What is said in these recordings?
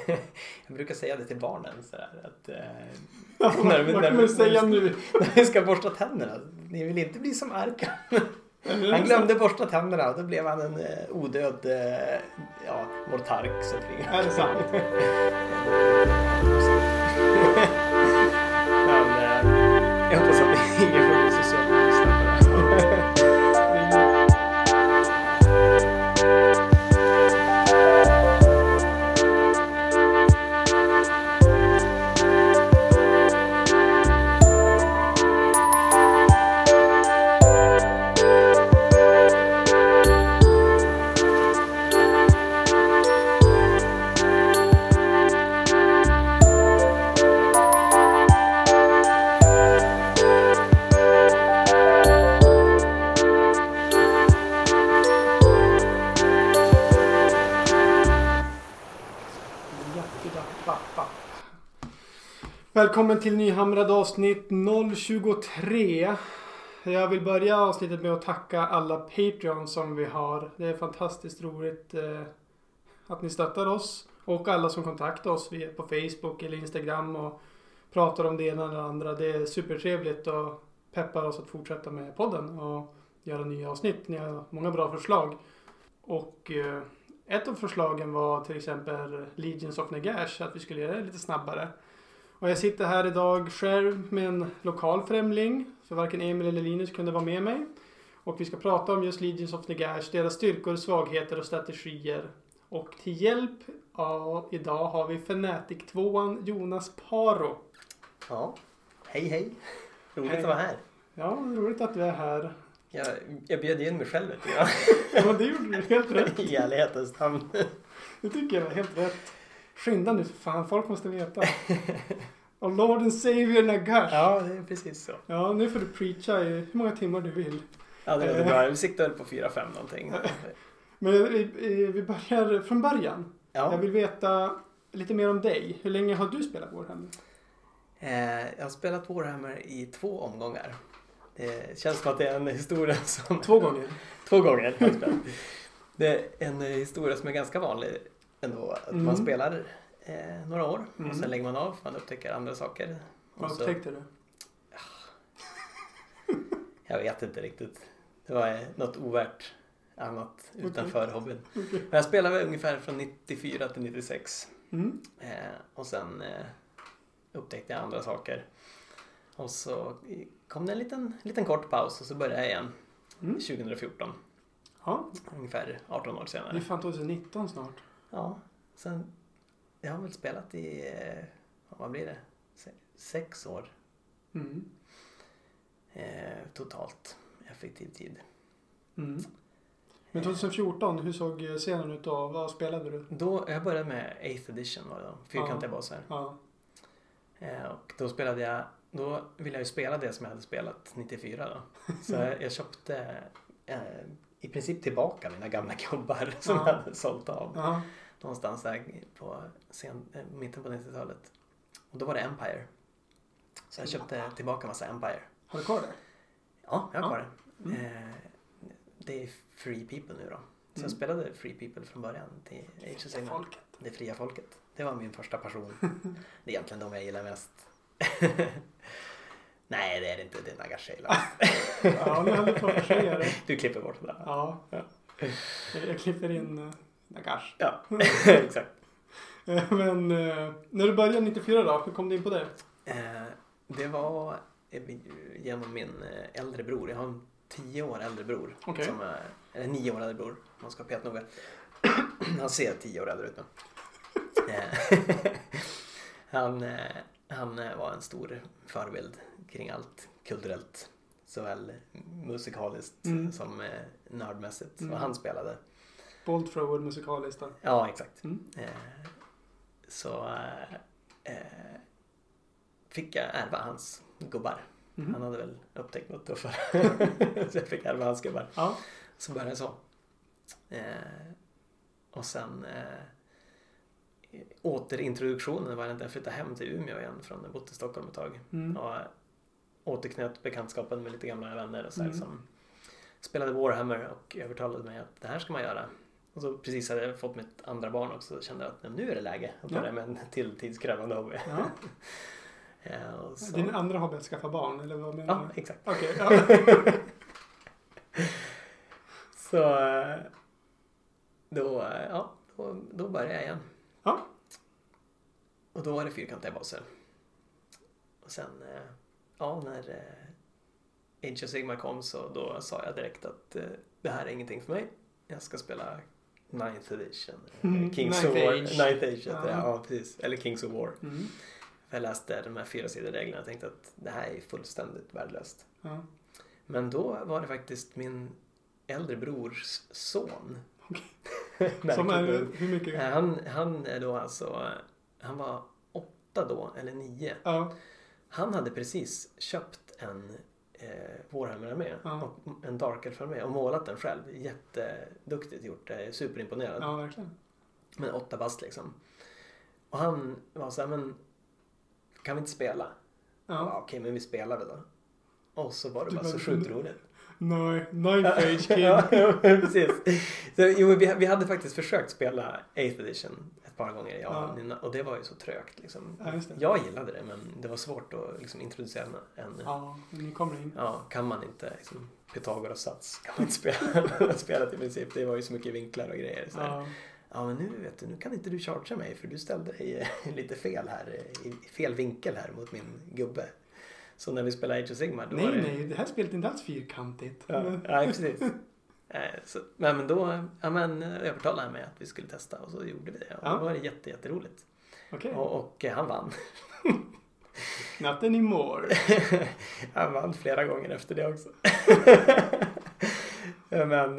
Jag brukar säga det till barnen sådär att vad kan man säga nu? När vi ska borsta tänderna. Ni vill inte bli som Arkan. Han glömde borsta tänderna och då blev han en odöd mortark som flyger. Är det sant? Men jag hoppas att ingen från sociala lyssnar på det. Välkommen till nyhamrade avsnitt 023. Jag vill börja avsnittet med att tacka alla Patreons som vi har. Det är fantastiskt roligt att ni stöttar oss. Och alla som kontaktar oss på Facebook eller Instagram och pratar om det ena eller andra. Det är supertrevligt och peppar oss att fortsätta med podden och göra nya avsnitt. Ni har många bra förslag. Och ett av förslagen var till exempel Legions of Nagash, att vi skulle göra det lite snabbare. Och jag sitter här idag själv med en lokal främling. Så varken Emil eller Linus kunde vara med mig. Och vi ska prata om just Legions of Nagash, deras styrkor, svagheter och strategier. Och till hjälp idag har vi Fnatic 2:an Jonas Paro. Ja, hej. Roligt att vara här. Ja, roligt att du är här. Jag bjöd in mig själv lite grann. Ja, det gjorde du helt rätt. I ärlighetens namn. Det tycker jag var helt rätt. Skynda nu för fan, folk måste veta. Och Lord and Savior Nagash. Ja, det är precis så. Ja, nu får du preacha i hur många timmar du vill. Ja, det är bra. Vi siktar på 4-5 någonting. Men vi börjar från början. Ja. Jag vill veta lite mer om dig. Hur länge har du spelat Warhammer? Jag har spelat Warhammer i 2 omgångar. Det känns som att det är en historia som... 2 gånger? 2 gånger har jag spelat. Det är en historia som är ganska vanlig ändå. Att man spelar några år och sen lägger man av. Man upptäcker andra saker. Vad upptäckte du? Jag vet inte riktigt. Det var något ovärt annat utanför hobbyn. Okay. Men jag spelade ungefär från 94 till 96. Och sen upptäckte jag andra saker. Och så kom det en liten kort paus och så började jag igen 2014. Ja. Ungefär 18 år senare. Det är fan 2019 snart. Ja, sen jag har väl spelat i, vad blir det? 6 år. Totalt effektiv tid. Men 2014, hur såg scenen ut då? Vad spelade du? Jag började med 8th edition var det. Fyrkantiga bossar. Ja. Och då ville jag ju spela det som jag hade spelat 94 då. Så jag köpte i princip tillbaka mina gamla gubbar som jag hade sålt av. Ja. Någonstans där på mitten på 90-talet. Och då var det Empire. Så jag köpte tillbaka massa Empire. Har du kvar det? Ja, jag har kvar det. Det är Free People nu då. Så jag spelade Free People från början till Age of Sigmar. Det fria folket. Det var min första passion. Det är egentligen de jag gillar mest. Nej, det är det inte. Det är Nagash. Ja, nu hade jag säga det. Du klipper bort det där. Ja. Jag klipper in Nagash. Ja, exakt. Men när du började 94 då, hur kom du in på det? Det var genom min äldre bror. Jag har en 10 år äldre bror. Okay. Eller 9 år äldre bror. Man ska peta noga. Han ser 10 år äldre ut nu. Han var en stor förebild kring allt kulturellt. Såväl musikaliskt som nördmässigt. Och han spelade. Bolt Thrower musikaliskt då? Ja, exakt. Så fick jag ärva hans gubbar. Han hade väl upptäckt något tuffare. Så jag fick ärva hans gubbar. Ja. Så började det så. Och sen återintroduktionen var när jag flyttade hem till Umeå igen från jag bott i Stockholm ett tag. Och återknöt bekantskapen med lite gamla vänner och så här, som spelade Warhammer och övertalade mig att det här ska man göra. Och så precis hade jag fått mitt andra barn också, och kände att nu är det läge att börja med en till tidskrävande hobby. Ja. Och så... Din andra hobby att skaffa barn, eller vad menar du? Ja, exakt. Okej, ja. Så då började jag igen. Ja. Och då var det fyrkantiga baser. Och sen, när Age of Sigmar kom, så då sa jag direkt att det här är ingenting för mig. Jag ska spela 9th edition. Kings of War. 9th Age. Ja, precis. Eller Kings of War. Mm. Jag läste de här 4 sidor reglerna och tänkte att det här är fullständigt värdelöst. Ja. Men då var det faktiskt min äldre brors son. Som är hur mycket? Han är då alltså, han var 8 då, eller 9. Ja. Han hade precis köpt en Warhammer-armé och en Dark Elf-armé och målat den själv. Jätteduktigt gjort, superimponerad. Ja, verkligen. Men 8 bast liksom. Och han var så här, men kan vi inte spela? Ja, okej, men vi spelar väl då. Och så var det bara så sjukt roligt. Nej, 9th Age Kid. Ja, precis. Så, vi hade faktiskt försökt spela 8th edition ett par gånger, och det var ju så trögt liksom. Ja, just det. Jag gillade det, men det var svårt att liksom introducera en. Ja, nu kommer det in. Ja, kan man inte liksom, Pythagoras sats kan man inte spela i princip. Det var ju så mycket vinklar och grejer. Så ja, men nu kan inte du chargea mig, för du ställde dig lite fel här, i fel vinkel här mot min gubbe. Så när vi spelade Age of Sigmar då Nej, det här spelet är inte alls fyrkantigt. Ja, precis. Men då övertalade han mig att vi skulle testa, och så gjorde vi det. Och då var det jätteroligt. Okay. Och han vann. Not anymore. Han vann flera gånger efter det också. Men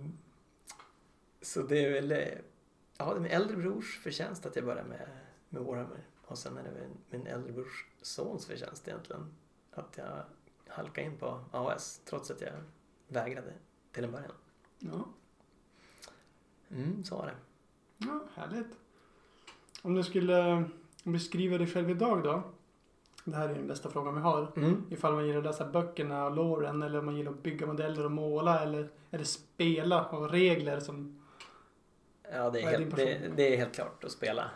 så det är väl det är min äldre brors förtjänst att jag började med Warhammer. Och sen är det väl min äldre brors sons förtjänst egentligen att jag halkade in på AOS trots att jag vägrade till en början. Ja. Så var det. Ja, härligt. Om du skulle beskriva dig själv idag då? Det här är den bästa frågan vi har. Ifall man gillar att läsa böckerna och loren, eller om man gillar att bygga modeller och måla, eller är det spela och regler som... Ja, det är helt klart att spela.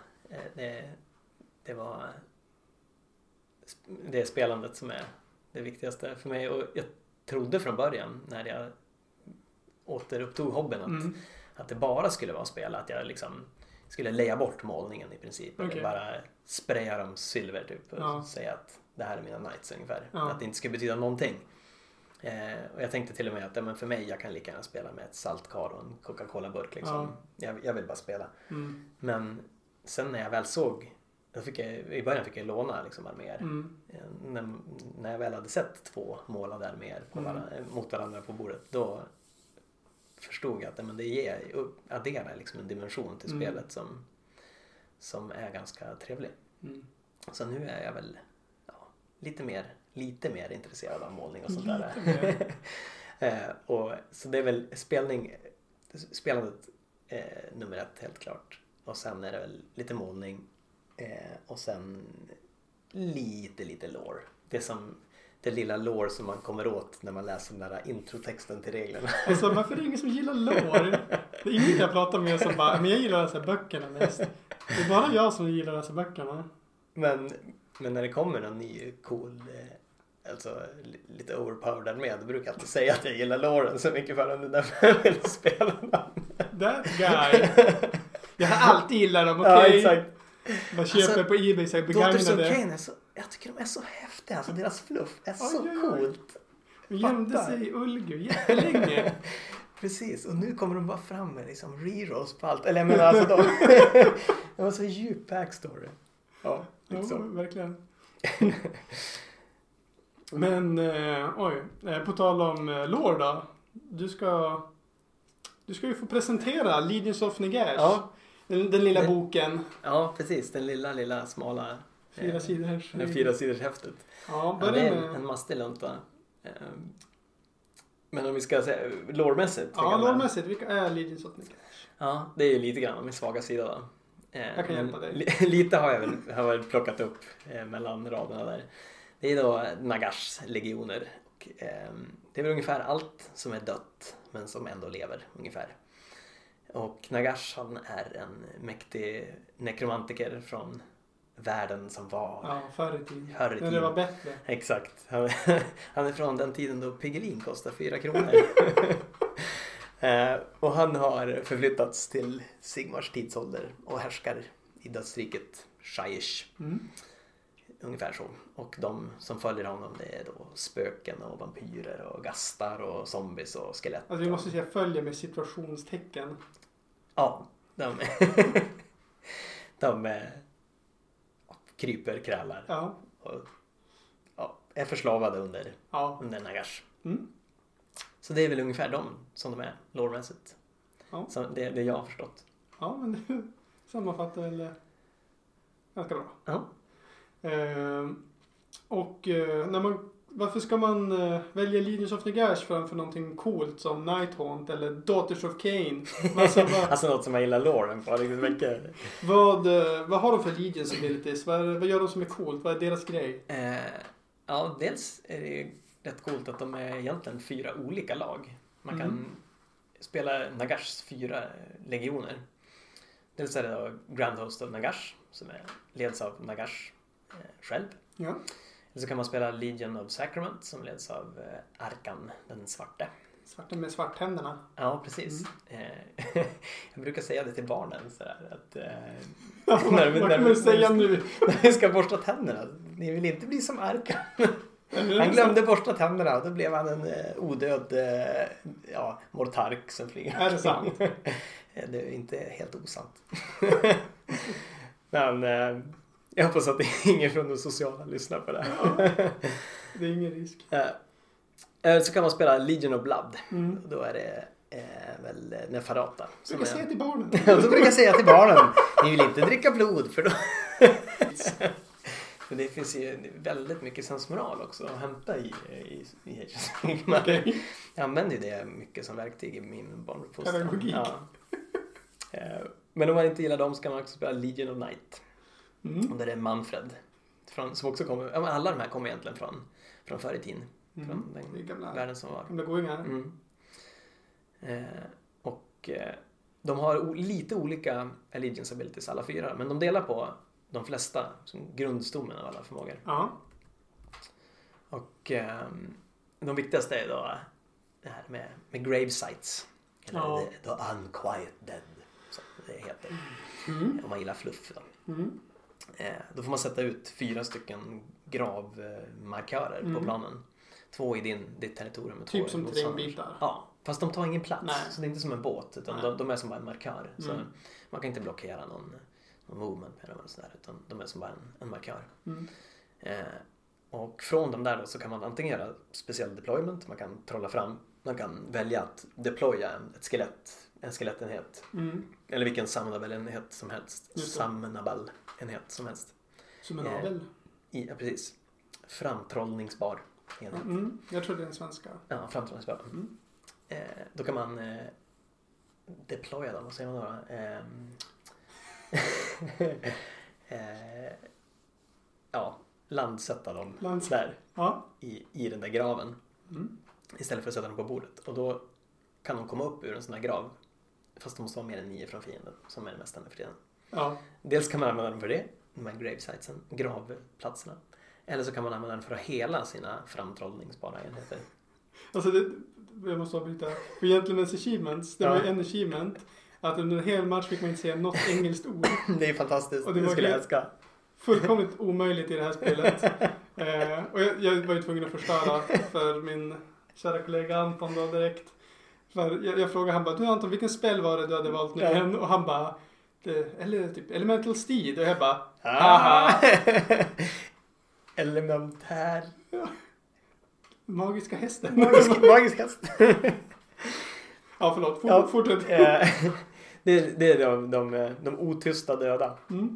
Det är spelandet som är det viktigaste för mig, och jag trodde från början när jag återupptog hobbyn att det bara skulle vara spela, att jag liksom skulle leja bort målningen i princip, eller bara spraya dem silver typ och säga att det här är mina knights ungefär, att det inte skulle betyda någonting. Och jag tänkte till och med att men för mig, jag kan lika gärna spela med ett saltkar och en Coca-Cola-burk liksom. Jag vill bara spela. Men sen när jag väl såg, i början fick jag låna liksom arméer. När jag väl hade sett 2 målade arméer mot varandra på bordet, då förstod jag att det adderar liksom en dimension till spelet som är ganska trevlig. Så nu är jag väl lite mer intresserad av målning och sånt där. Och så det är väl spelandet nummer 1 helt klart. Och sen är det väl lite målning och sen lite lore. Det lilla lore som man kommer åt när man läser den där introtexten till reglerna. Alltså, varför är det ingen som gillar lore? Det är ingen jag pratar med som bara, men jag gillar att läsa böckerna mest. Det är bara jag som gillar att läsa böckerna. Men när det kommer någon ny cool, alltså lite overpowered med, då brukar jag alltid säga att jag gillar loren så mycket för den där jag vill spela den. That guy. Jag har alltid gillat dem, okej? Ja, exakt. Man köper på eBay så begagnade. Jag tycker de är så häftiga. Alltså deras fluff är så coolt. Vi gömde sig i Ulgu jättelänge. Precis, och nu kommer de bara fram med liksom rerolls på allt. Eller jag menar alltså det var så djup backstory. Ja, liksom. Verkligen. Men, på tal om lore då. Du ska ju få presentera Legions of Nagash. Ja. Den lilla boken. Ja, precis. Den lilla smala 4 sidors häftet. Ja, det är en mastig lunta. Men om vi ska säga lårmässigt. Ja, lårmässigt. Vilka är Legions of Nagash? Ja, det är ju lite grann min svaga sida då. Jag kan hjälpa dig. Lite har jag väl plockat upp mellan raderna där. Det är då Nagashs legioner. Och, det är väl ungefär allt som är dött men som ändå lever ungefär. Och Nagash, han är en mäktig nekromantiker från världen som var. Ja, förr i tiden. När det var bättre. Exakt. Han är från den tiden då Piggelin kostade 4 kronor. Och han har förflyttats till Sigmars tidsålder och härskar i dödsriket Shyish. Ungefär så. Och de som följer honom, det är då spöken och vampyrer och gastar och zombies och skelett. Alltså vi måste säga följa med situationstecken. Ja, de kryper, krälar och är förslavade under Nagash. Så det är väl ungefär de som de är lårmässigt. Ja. Så det jag har förstått. Ja, men det sammanfattar väl ganska bra. Ja. Varför ska man välja Legions of Nagash framför någonting coolt som Nighthaunt eller Daughters of Cain? Alltså något som jag gillar loren på riktigt mycket. Vad har de för Legions abilities? Vad gör de som är coolt? Vad är deras grej? Ja, dels är det rätt coolt att de är egentligen 4 olika lag. Man kan spela Nagashs 4 legioner. Dels är det då Grand Host of Nagash som leds av Nagash själv. Ja. Eller så kan man spela Legion of Sacrament som leds av Arkan, den svarte. Svarte med svarthänderna. Ja, precis. Jag brukar säga det till barnen sådär att vad kan man säga nu? När vi ska borsta tänderna. Ni vill inte bli som Arkan. Han glömde borsta tänderna och då blev han en odöd mortark som flyger. Är det sant? Det är inte helt osant. Men jag hoppas att det är ingen från de sociala lyssnar på det. Ja, det är ingen risk. Så kan man spela Legion of Blood. Då är det väl Neferata. Du kan säga till barnen. Då brukar jag säga till barnen. Ni vill inte dricka blod för då. Men det finns ju väldigt mycket sensmoral också att hämta i okay. Jag använder ju det mycket som verktyg i min barnuppfostran. Pedagogik. Ja. Men om man inte gillar dem så kan man också spela Legion of Night. Och där är Manfred. Som också kommer, alla de här kommer egentligen från förr i tiden. Från den gamla världen som var. Gamla goingar. Och de har lite olika allegiance abilities alla 4. Men de delar på de flesta som grundstommen av alla förmågor. Ja. Och de viktigaste är då det här med grave sites. Eller the unquiet dead. Så det heter. Om man gillar fluff då. Då får man sätta ut 4 stycken gravmarkörer på planen. 2 i ditt territorium. Typ som terrängbitar. Ja, fast de tar ingen plats. Nej. Så det är inte som en båt utan de är som bara en markör. Så man kan inte blockera någon movement med dem eller sådär, utan de är som bara en markör. Och från dem där då så kan man antingen göra speciell deployment, man kan trolla fram, man kan välja att deploya en skelettenhet eller vilken summonable enhet som helst. Summonable enhet som helst. Summonable? Ja, precis. Framtrollningsbar enhet. Jag tror det är en svenska. Ja, framtrollningsbar. Då kan man deploya dem, vad säger man då? Landsätta dem där i den där graven istället för att sätta dem på bordet. Och då kan de komma upp ur en sån här grav fast de måste vara mer än 9 från fienden som är det mesta för tiden. Dels kan man använda dem för det, de här gravesitesen, gravplatserna. Eller så kan man använda den för att hela sina framtrollningsbara enheter. Alltså jag måste avbryta. För Gentlemen's Achievements, det var ju en achievement att under en hel match fick man inte säga något engelskt ord. Det är fantastiskt, och det skulle jag älska. Fullkomligt omöjligt i det här spelet. Och jag var ju tvungen att förstöra för min kära kollega Anton då direkt. För jag frågade han bara, du Anton, vilken spel var det du hade valt nu igen? Och han bara, eller typ Elemental Steed. Och jag bara, haha. Elementär. Ja. Magiska hästen. Magisk häst. Ja, förlåt. Fortsätt. Det är de otysta döda.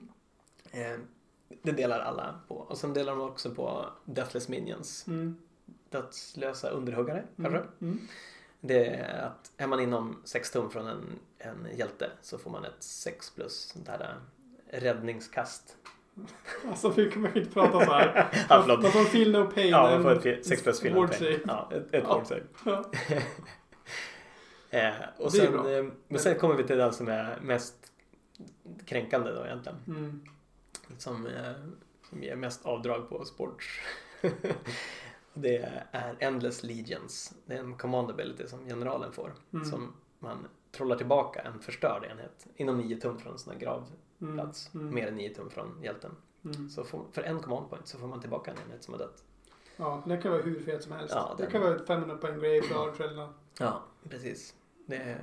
Det delar alla på. Och sen delar de också på Deathless Minions. Dödslösa underhuggare, kanske. Det är att är man inom 6 tum från en hjälte så får man ett 6+ sånt här räddningskast. Alltså vi kommer inte prata så här. Man får feel no pain. Ja, man får ett 6+ feel no pain. Ja, ett ward save. Och sen, men sen kommer vi till den som är mest kränkande då egentligen. Som ger mest avdrag på sports. Det är Endless Legions. Det är en command ability som generalen får. Som man trollar tillbaka en förstörd enhet inom 9 tum från en sån här gravplats. Mer än 9 tum från hjälten. Så för en command point så får man tillbaka en enhet som har dött. Ja, det kan vara hur fet som helst. Ja, det kan vara 500 poäng graveyard eller något. Ja, precis. Det är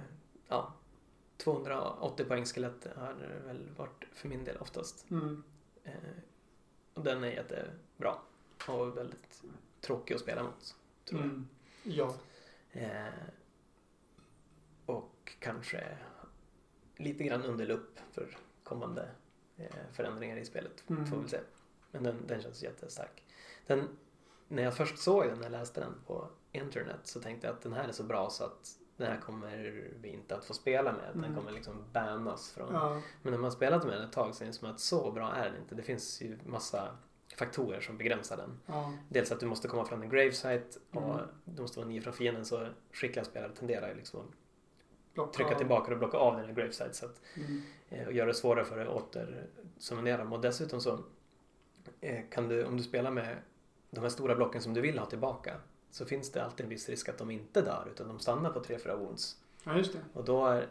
280 poäng skelett har väl varit för min del oftast. Och den är jättebra. Och väldigt tråkig att spela mot, tror jag. Ja. Och kanske lite grann under lupp för kommande förändringar i spelet. Får vi se. Men den känns jättestark. När jag först såg den, när jag läste den på internet, så tänkte jag att den här är så bra så att den här kommer vi inte att få spela med. Den kommer liksom bannas från. Men när man spelat med den ett tag så är det som att så bra är den inte. Det finns ju massa faktorer som begränsar den. Dels att du måste komma från en gravesite och du måste vara 9 från fienden, så skickliga spelare tenderar liksom att trycka tillbaka och blocka av den här gravesite så att, och göra det svårare för dig att återsummonera dem. Och dessutom så kan du, om du spelar med de här stora blocken som du vill ha tillbaka, så finns det alltid en viss risk att de inte dör utan de stannar på 3-4 wounds. Ja, just det. Och då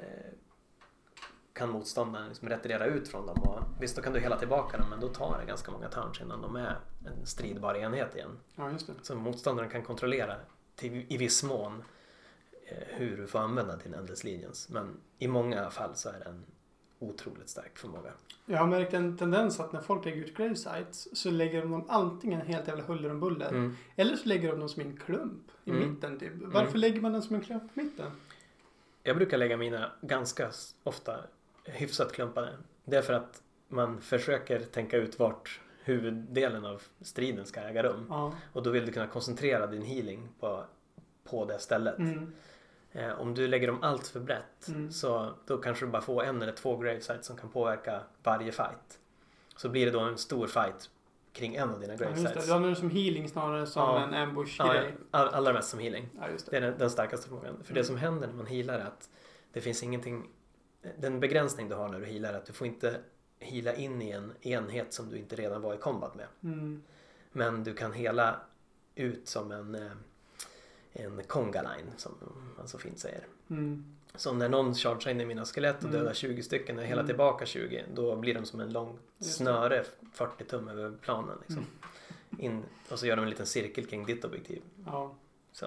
kan motståndaren liksom retirera ut från dem. Och visst, då kan du hela tillbaka dem, men då tar det ganska många turns innan de är en stridbar enhet igen. Ja, just det. Så motståndaren kan kontrollera i viss mån hur du får använda din Endless Legions. Men i många fall så är den otroligt stark förmåga. Jag har märkt en tendens att när folk lägger ut gravesites så lägger de dem antingen helt jävla huller om buller eller så lägger de dem som en klump i mitten typ. Varför lägger man den som en klump i mitten? Jag brukar lägga mina ganska ofta hyfsat klumpade. Det är för att man försöker tänka ut vart huvuddelen av striden ska äga rum. Ja. Och då vill du kunna koncentrera din healing på det stället. Om du lägger dem allt för brett så då kanske du bara får 1 eller 2 gravesites som kan påverka varje fight. Så blir det då en stor fight kring en av dina gravesites. Ja, just det. Det är som healing snarare som en ambush-grej. Allra mest som healing. Ja, just det. Det är den starkaste förmågan. För det som händer när man healar är att det finns ingenting. Den begränsning du har när du healar är att du får inte heala in i en enhet som du inte redan var i combat med. Men du kan heala ut som en conga line, som man så fint säger. Så när någon chargear in i mina skelett och dödar 20 stycken och hela tillbaka 20, då blir de som en lång snöre 40 tum över planen liksom. Och så gör de en liten cirkel kring ditt objektiv. Ja. Så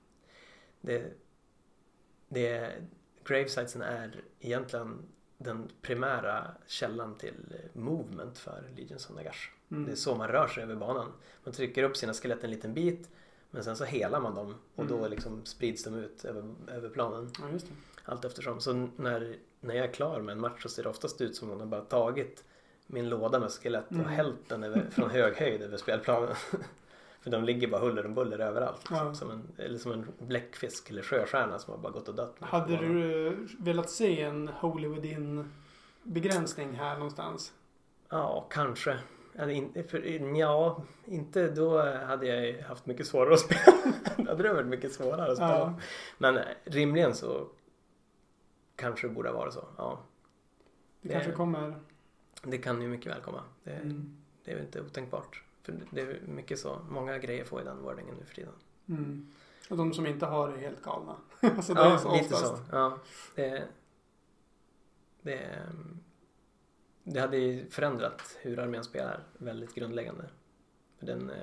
gravesitesen är egentligen den primära källan till movement för Legions of Nagash. Det är så man rör sig över banan. Man trycker upp sina skelett en liten bit, men sen så helar man dem och då liksom sprids de ut över planen. Ja, just det. Allt eftersom. Så när jag är klar med en match så ser det oftast ut som om de bara tagit min låda med skelett och hällt den från hög höjd över spelplanen. För de ligger bara huller och buller överallt. Liksom. Som en bläckfisk eller sjöstjärna som har bara gått och dött. Hade du velat se en Holy Within begränsning här någonstans? Ja, kanske. Inte då hade jag haft mycket svårare att spela. Då hade det varit mycket svårare att spela. Ja. Men rimligen så kanske det borde vara så. Ja. Det kanske kommer. Det kan ju mycket väl komma. Det är väl inte otänkbart. För det är mycket så. Många grejer får i den wordingen nu för tiden. Och de som inte har det är helt galna. Alltså det är så lite oftast. Så. Ja, det hade ju förändrat hur armén spelar väldigt grundläggande. För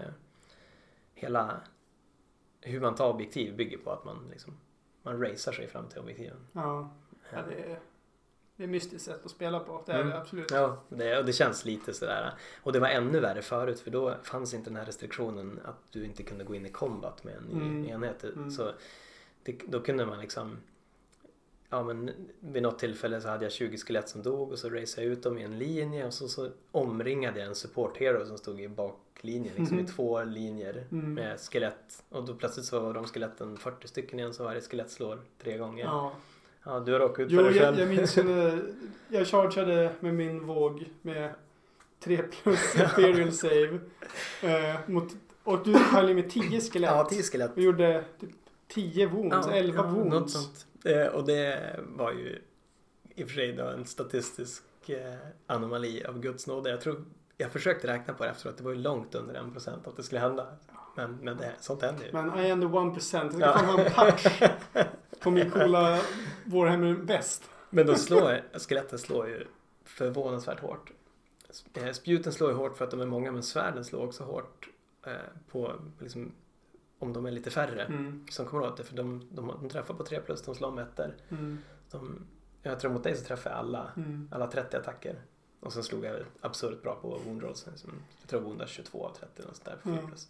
hur man tar objektiv bygger på att man racear sig fram till objektiven. Ja, det är mystiskt sätt att spela på. Det är det absolut. Ja, och det känns lite sådär. Och det var ännu värre förut, för då fanns inte den här restriktionen att du inte kunde gå in i combat med en enhet. Så då kunde man liksom. Ja, men vid något tillfälle så hade jag 20 skelett som dog och så raceade jag ut dem i en linje och så omringade jag en support hero som stod i baklinjen liksom i 2 linjer med skelett, och då plötsligt så var de skeletten 40 stycken igen, så varje skelett slår 3 gånger. Ja, du har råkat ut för det själv. Jag minns när jag chargeade med min våg med 3+ Imperial save och du höll med 10 skelett. Ja, 10 skelett. Vi gjorde typ 10 wounds, 11 wounds. Något sånt. Och det var ju i och för sig då en statistisk anomali av Guds nåde. Jag försökte räkna på det efter att det var ju långt under 1% att det skulle hända. Men sånt händer ju. Men I am the 1%. Jag ska fan ha en patch på min coola Warhammer väst. Men då skeletten slår ju förvånansvärt hårt. Spjuten slår ju hårt för att de är många, men svärden slår också hårt på liksom, om de är lite färre som kommer åt det. För de träffar på 3+, de slår om ettor. Jag tror mot dig så träffar jag alla 30 attacker. Och sen slog jag absurt bra på wound rolls. Jag tror woundar 22 av 30 och sådär på 4+.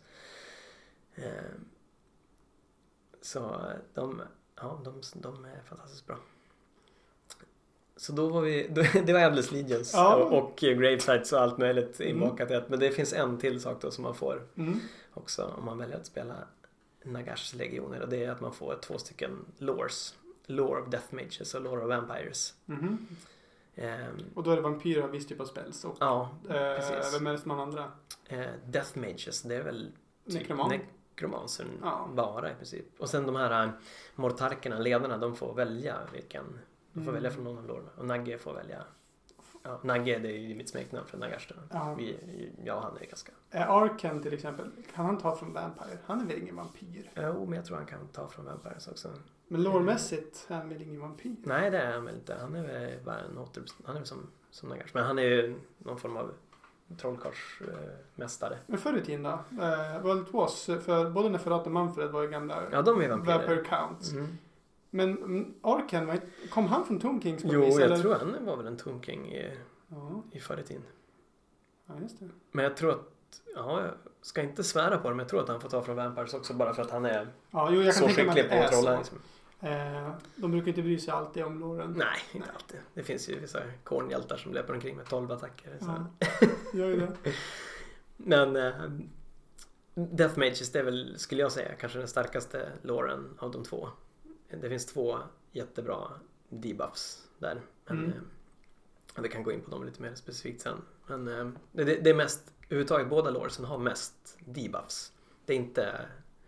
Så de är fantastiskt bra. Så då var det var Endless Legions och Gravesites och allt möjligt inbakat i ett. Men det finns en till sak då som man får också om man väljer att spela Nagashs legioner. Och det är att man får 2 stycken lores. Lore of Death Mages och Lore of Vampires. Och då är det vampyrer av viss typ av spells. Och, precis. Vem är det som har andra? Death Mages, det är väl typ nekromansen bara i princip. Och sen de här mortarkerna, ledarna, de får välja vilken. De får välja från någon av lorna. Och Nagge får välja. Ja, Nagge, det är ju mitt smeknamn för Nagash. Jag och han är ganska. Arken till exempel, kan han ta från Vampire? Han är väl ingen vampyr? Jo, men jag tror han kan ta från Vampires också. Men lårmässigt är han väl ingen vampyr? Nej, det är han väl inte. Han är väl bara han är som Nagash. Men han är ju någon form av trollkarlsmästare. Men förr i tiden då? World Wars, för både Neferat och Manfred var ju gamla de är vampyrer. Vampire Counts. Men Arken, kom han från Tomb Kings? Jo, jag tror han var väl en Tomb King i förr i tiden. Ja, just det. Men jag tror att, jag ska inte svära på det, men jag tror att han får ta från Vampires också bara för att han är så skicklig på att trolla. Liksom. De brukar inte bry sig alltid om loren. Nej, inte alltid. Det finns ju vissa kornhjältar som löper omkring med 12 attacker. Gör ju det. Men Death Mages, det är väl, skulle jag säga, kanske den starkaste loren av de två. Det finns 2 jättebra debuffs där. Men vi kan gå in på dem lite mer specifikt sen. Men det är mest, överhuvudtaget båda loresen har mest debuffs. Det är inte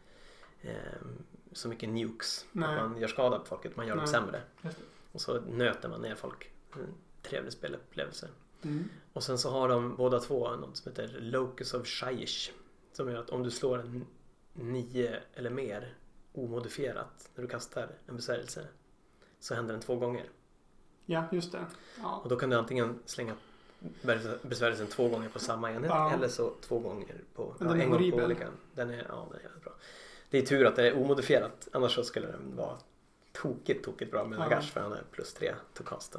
så mycket nukes. Att man gör skada på folket, man gör dem sämre. Och så nöter man ner folk. En trevlig spelupplevelse. Och sen så har de båda 2 något som heter Locus of Shyish. Som gör att om du slår en 9 eller mer omodifierat när du kastar en besvärjelse så händer den 2 gånger. Ja, just det. Ja. Och då kan du antingen slänga besvärjelsen 2 gånger på samma enhet eller så 2 gånger på en gång på olika. Den är jävligt bra. Det är tur att det är omodifierat, annars så skulle den vara tokigt bra med Nagash för han är +3 to cast.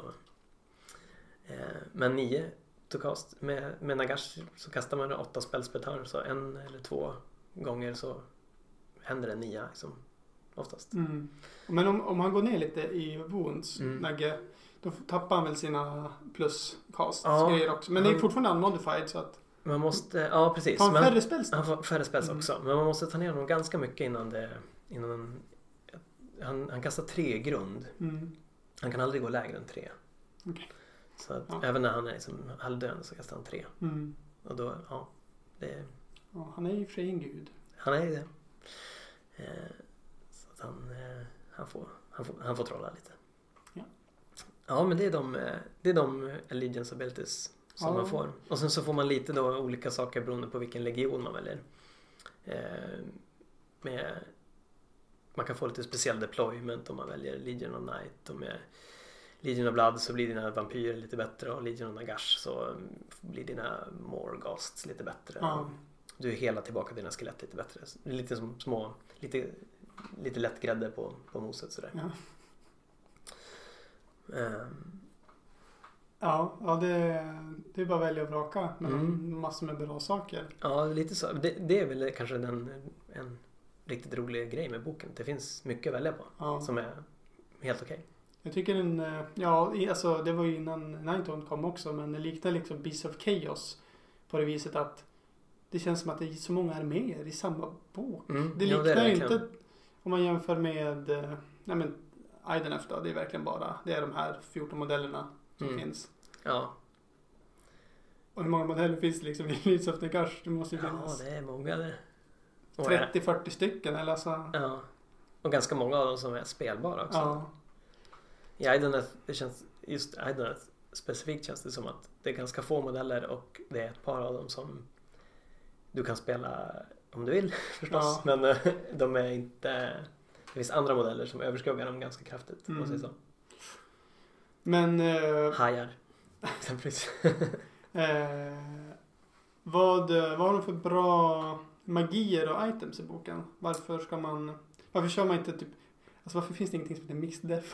Men 9 to cast med Nagash så kastar man 8 spells per turn, så 1 eller 2 gånger så händer det 9 liksom, oftast. Men om han går ner lite i wounds, Nagge, då tappar han väl sina plus-cast grejer också. Men det är fortfarande unmodified så att man måste, precis. Han får färre spells. Han får färre spells också. Men man måste ta ner honom ganska mycket innan han kastar 3 i grund. Han kan aldrig gå lägre än 3. Okay. Så att även när han är liksom halvdöende så kastar han 3. Och då, det... Ja, han är ju för sig en gud. Han är ju det. Så att han får trolla lite. Ja, men det är de Allegiance Abilities som man får. Och sen så får man lite då olika saker beroende på vilken legion man väljer. Man kan få lite speciell deployment om man väljer Legion of Night. Och med Legion of Blood så blir dina vampyrer lite bättre. Och Legion of Nagash så blir dina Morghasts lite bättre. Du helar tillbaka dina skelett lite bättre. Det är lite som små, lite lätt grädde på moset sådär. Det är bara att välja och vraka mellan massor med bra saker. Ja, lite så. Det är väl kanske en riktigt rolig grej med boken. Det finns mycket att välja på som är helt okej. Jag tycker alltså det var ju innan Ninetone kom också, men det liknar liksom Beasts of Chaos på det viset att det känns som att det är så många arméer i samma bok. Det liknar inte om man jämför med Idenef då, det är verkligen det är de här 14 modellerna som finns. Ja. Och hur många modeller finns det liksom i Leeds of Nagash? Det måste ju finnas. Ja, det är många där. 30-40 stycken eller så. Ja. Och ganska många av dem som är spelbara också. Ja. I Idoneth, det känns, just Idoneth specifikt känns det som att det är ganska få modeller och det är ett par av dem som du kan spela om du vill förstås. Ja. Men de är inte, det finns andra modeller som överskuggar dem ganska kraftigt. Måste jag säga så. Men Hajar exempelvis. vad har de för bra magier och items i boken? Varför kör man inte typ, alltså varför finns det ingenting som heter mixed death?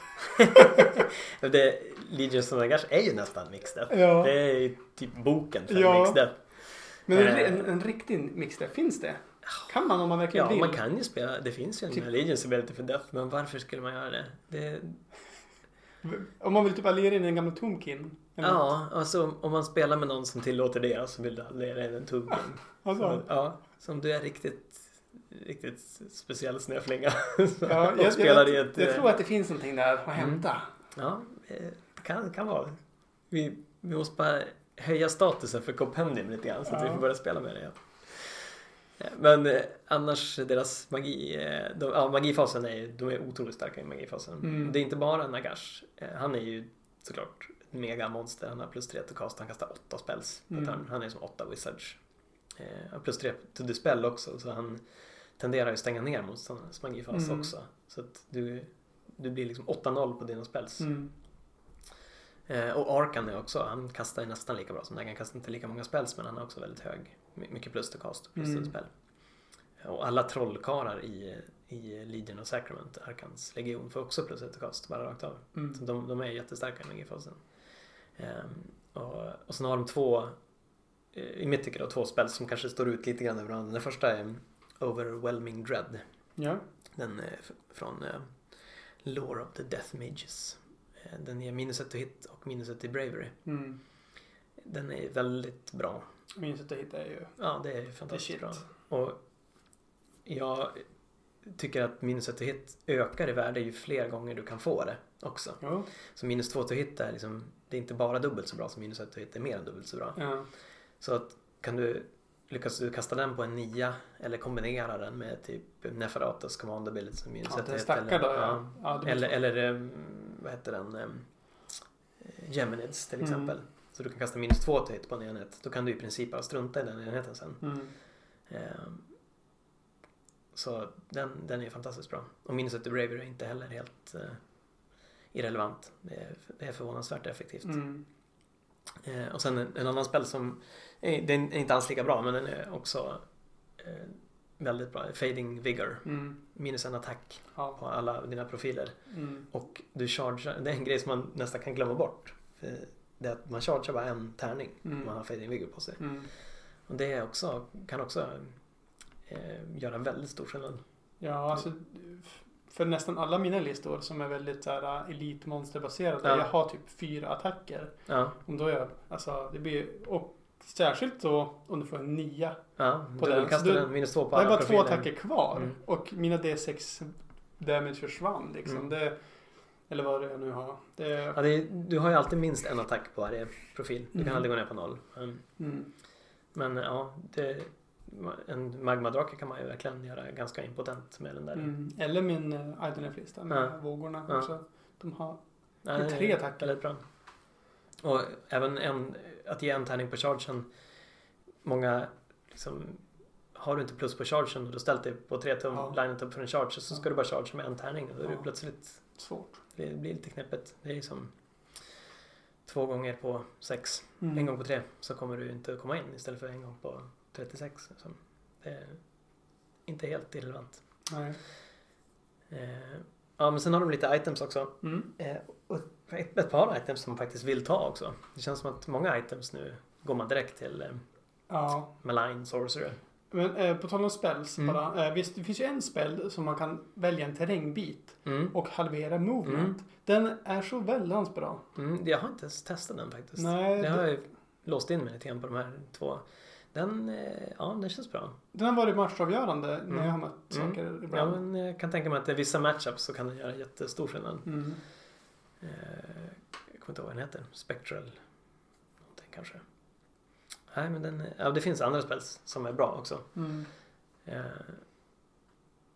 Legions of Nagash är ju nästan mixed death. Ja. Det är ju typ boken för Ja. mixed death. Men en riktig mixed death, finns det? Kan man om man verkligen vill? Ja, man kan ju spela, det finns ju en Typ. Legions Ability för death, men varför skulle man göra det? Om man vill typ alliera in en gammal Tomkin? eller något. Ja, alltså om man spelar med någon som tillåter det så vill du alliera in en Tomkin. Alltså. Ja, som du är riktigt speciell snöflinga. Ja, och spelar i ett... jag tror att det finns någonting där att hämta. Ja, det kan vara. Vi måste bara höja statusen för Compendium lite grann så att vi får börja spela med det igen. Men annars deras magi, magifasen de är otroligt starka i magifasen. Det är inte bara Nagash. Han är ju såklart ett mega monster. Han har plus 3 till cast. Han kastar 8 spells på turn. Han är som 8 wizards. Plus 3 till dispel också. Så han tenderar ju stänga ner motståndarnas magifas också. Så att du blir liksom 8-0 på dina spells. Och Arkan är också, han kastar ju nästan lika bra som Nagan. Han kastar inte lika många spells, men han har också väldigt hög, mycket plus till cast och plus till spel. Och alla trollkarlar i Legion of Sacrament, Arkans legion, får också plus till cast bara rakt av. Så de är jättestarka i magifasen. Och sen har de två, i mitt tycker då, 2 spells som kanske står ut lite grann över varandra. Den första är Overwhelming Dread. Ja. Den är från Lore of the Death Mages. Den ger -1 till hit och -1 till bravery. Den är väldigt bra. -1 till hit är ju... Ja, det är fantastiskt bra. Och jag tycker att -1 till hit ökar i värde ju fler gånger du kan få det också. Ja. Så -2 till hit är liksom, det är inte bara dubbelt så bra som -1 till hit, det är mer än dubbelt så bra. Ja. Så att lyckas du kasta den på en 9 eller kombinera den med typ Neferatas command ability som -1 till hit. Stackar då, ja. Ja, eller vad heter den? Geminids till exempel. Så du kan kasta -2 till hit på en enhet. Då kan du i princip bara strunta i den enheten sen. Så den är fantastiskt bra. Och -1 till bravery är inte heller helt irrelevant. Det är förvånansvärt effektivt. Och sen en annan spel som den är inte alls lika bra, men den är också väldigt bra. Fading Vigor. -1 attack på alla dina profiler. Och du chargear, det är en grej som man nästan kan glömma bort. För det är att man chargear bara en tärning om man har Fading Vigor på sig. Och det är också, kan också göra väldigt stor skillnad. Ja, alltså för nästan alla mina listor som är väldigt så här elitmonsterbaserade. Jag har typ 4 attacker. Ja. Om då alltså det blir, och särskilt då om du får en 9 på den. Kastar den -2 på alla bara profiler. 2 attacker kvar. Och mina D6 damage försvann liksom. Eller vad det nu har. Du har ju alltid minst en attack på varje profil. Du kan aldrig gå ner på 0. Men ja, en magmadrake kan man ju verkligen göra ganska impotent med den där. Eller min Idoneth-lista med vågorna också. De har 3 attacker. Väldigt bra. Och även att ge en tärning på chargen. Många liksom, har du inte plus på chargen och du ställt dig på 3 tum linet upp för en charge, så ska du bara charge med en tärning och då är det plötsligt svårt. Det blir lite knäppet. Det är som 2 gånger på 6. En gång på 3 så kommer du inte komma in istället för en gång på 36. Så det är inte helt irrelevant. Nej. Ja, men sen har de lite items också. Och ett par items som man faktiskt vill ta också. Det känns som att många items nu går man direkt till Malign Sorcerer. Men på tal om spells bara. Visst, det finns ju en spell som man kan välja en terrängbit och halvera movement. Den är så väldans bra. Jag har inte ens testat den faktiskt. Nej, jag har ju låst in mig lite grann på de här 2. Den känns bra. Den har varit matchavgörande när jag har mött saker ibland. Ja, men jag kan tänka mig att i vissa matchups så kan den göra jättestor skillnad. Jag kommer inte ihåg vad den heter. Spectral någonting kanske. Nej, men det finns andra spels som är bra också.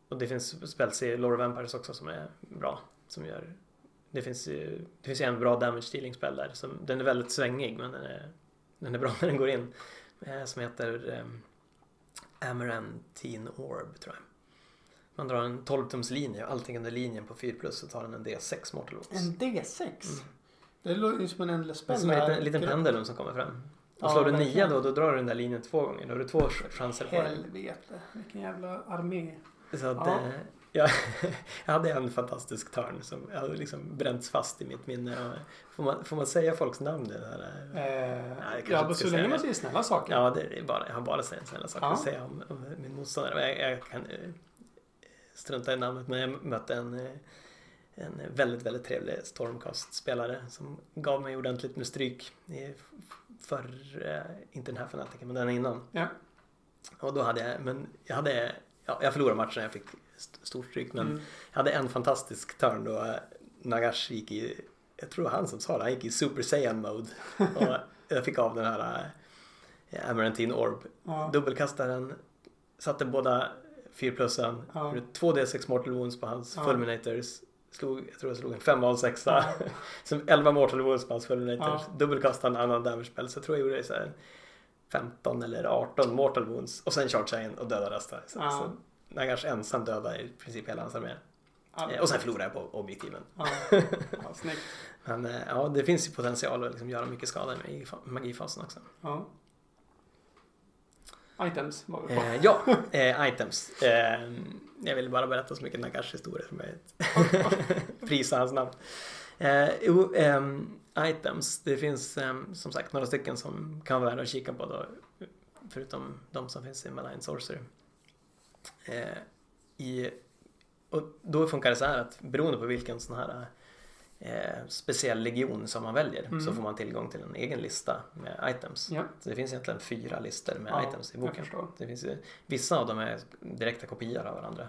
och det finns spells i Lore of Vampires också som är bra. Som gör, det finns ju en bra damage dealing spel där. Den är väldigt svängig, men den är bra när den går in. Som heter Amarantine Orb, tror jag. Man drar en 12-tums linje och allting under linjen på 4+, så tar den en D6 Mortal Wounds. En D6? Det låter ju som en endless spell. Som en liten pendulum som kommer fram. Och slår du 9 då drar du den där linjen 2 gånger. Då har du 2 chanser på den. Helvete, vilken jävla armé. Så att, jag hade en fantastisk turn som jag hade liksom bränts fast i mitt minne. Får man säga folks namn? Ja, så länge man säger snälla saker. Ja, det är bara, jag har bara sagt snälla saker att säga om min motståndare. Jag kan strunta i namnet, men jag mötte en väldigt, väldigt trevlig Stormcast-spelare som gav mig ordentligt med stryk för inte den här fanatiken, men den innan. Ja. Och då jag förlorade matchen, jag fick stort stryk, men jag hade en fantastisk turn då Nagash gick i, jag tror han som sa det, han gick i Super Saiyan mode och jag fick av den här Amarantine Orb. Dubbelkastaren, satte båda 4+, 2D6 Mortal Wounds på hans Fulminators. Jag tror jag slog en 5/6 som 11 Mortal Wounds på hans Fulminators. Dubbelkastade en annan damage spell, så jag tror jag gjorde det så här 15 eller 18 Mortal Wounds och sen chargeade jag in och dödade resten. Så Nagash ensam dödade i princip hela hans armé. Och sen förlorade jag på objektiven. Snyggt. Men det finns ju potential att liksom göra mycket skada i magifasen också. Items var vi på. Items. Jag vill bara berätta så mycket Nagash historia som möjligt. Prisa hans namn. Items. Det finns som sagt några stycken som kan vara värda att kika på då, förutom de som finns i Malign Sorcery. Och då funkar det så här att beroende på vilken sån här speciell legion som man väljer så får man tillgång till en egen lista med items. Så det finns egentligen 4 listor med items i boken. Det finns vissa av dem är direkta kopior av varandra.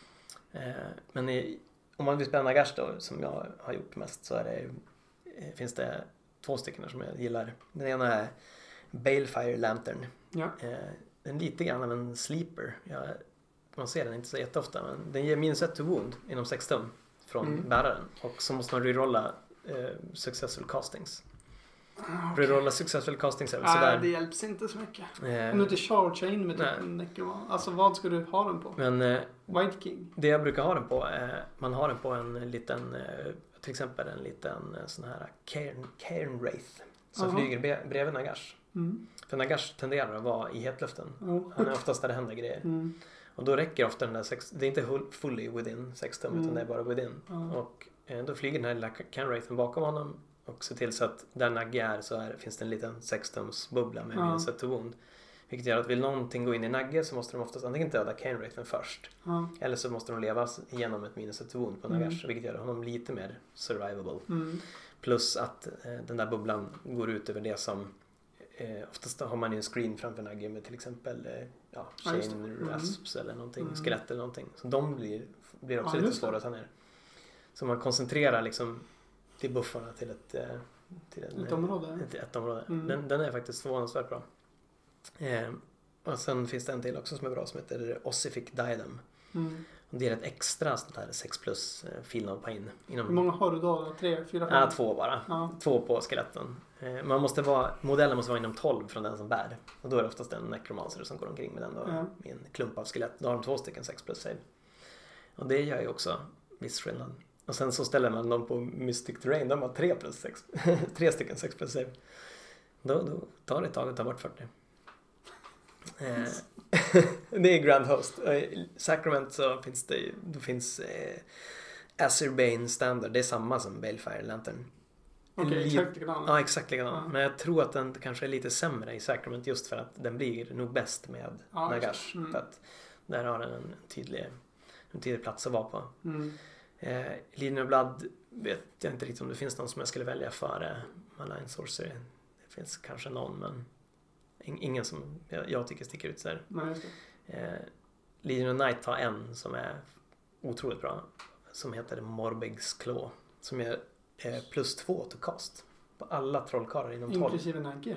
Men om man vill spela Nagash då, som jag har gjort mest, så finns det 2 stycken som jag gillar. Den ena är Balefire Lantern. Den är lite grann av en sleeper. Man ser den inte så jätteofta, men den ger -1 to wound inom 6 tum från bäraren. Och så måste man rerolla successful castings. Rerolla successful castings är sådär. Det hjälps inte så mycket. Om du inte chargear in med typ en necroman. Alltså vad ska du ha den på? Men White King. Det jag brukar ha den på man har den på en liten till exempel en liten sån här Cairn Wraith som flyger bredvid Nagash. För Nagash tenderar att vara i hetluften. Han är oftast där det händer grejer. Och då räcker ofta den där det är inte fully within 6 tum utan det är bara within. Och då flyger den här lilla Cairn-Wraithen bakom honom och ser till så att där Nagge är så finns det en liten 6-tums bubbla med -1 to wound. Vilket gör att vill någonting gå in i Nagge så måste de oftast antingen döda Cairn-Wraithen först. Eller så måste de leva igenom ett -1 to wound på Nagash. Vilket gör honom lite mer survivable. Plus att den där bubblan går ut över det som oftast har man en screen framför Nagge med till exempel chain rasps eller någonting, skelett eller någonting. Så de blir också lite svåra att ta ner. Så man koncentrerar liksom till buffarna till ett område. Den är faktiskt förvånansvärt bra. Och sen finns det en till också som är bra som heter Ossific Diadem. Och det är ett extra sånt här 6+ filnad på in. Hur många har du då? 3, 4, 5? 2 bara. 2 på skeletten. Modellen måste vara inom 12 från den som bär. Och då är det oftast en necromancer som går omkring med den då, med en klump av skelett. Då har de 2 stycken 6+ save. Och det gör ju också viss skillnad. Och sen så ställer man dem på Mystic Terrain. De har 3+6. 3 stycken 6+ save. Då tar det ett tag att ta bort 40. Det är Grand Host. Sacrament så finns Azerbane Standard. Det är samma som Balefire Lantern. Exakt likadan. Ja, exakt likadan. Men jag tror att den kanske är lite sämre i Sacrament just för att den blir nog bäst med Nagash. För att där har den en tydlig plats att vara på. Legion of Blood vet jag inte riktigt om det finns någon som jag skulle välja för Malign Sorcery. Det finns kanske någon, men ingen som jag tycker sticker ut så här. Nej, just det. Legion of Night har en som är otroligt bra som heter Morbegs Claw som är +2 to cast på alla trollkarlar inom 12. Inklusive Nagge?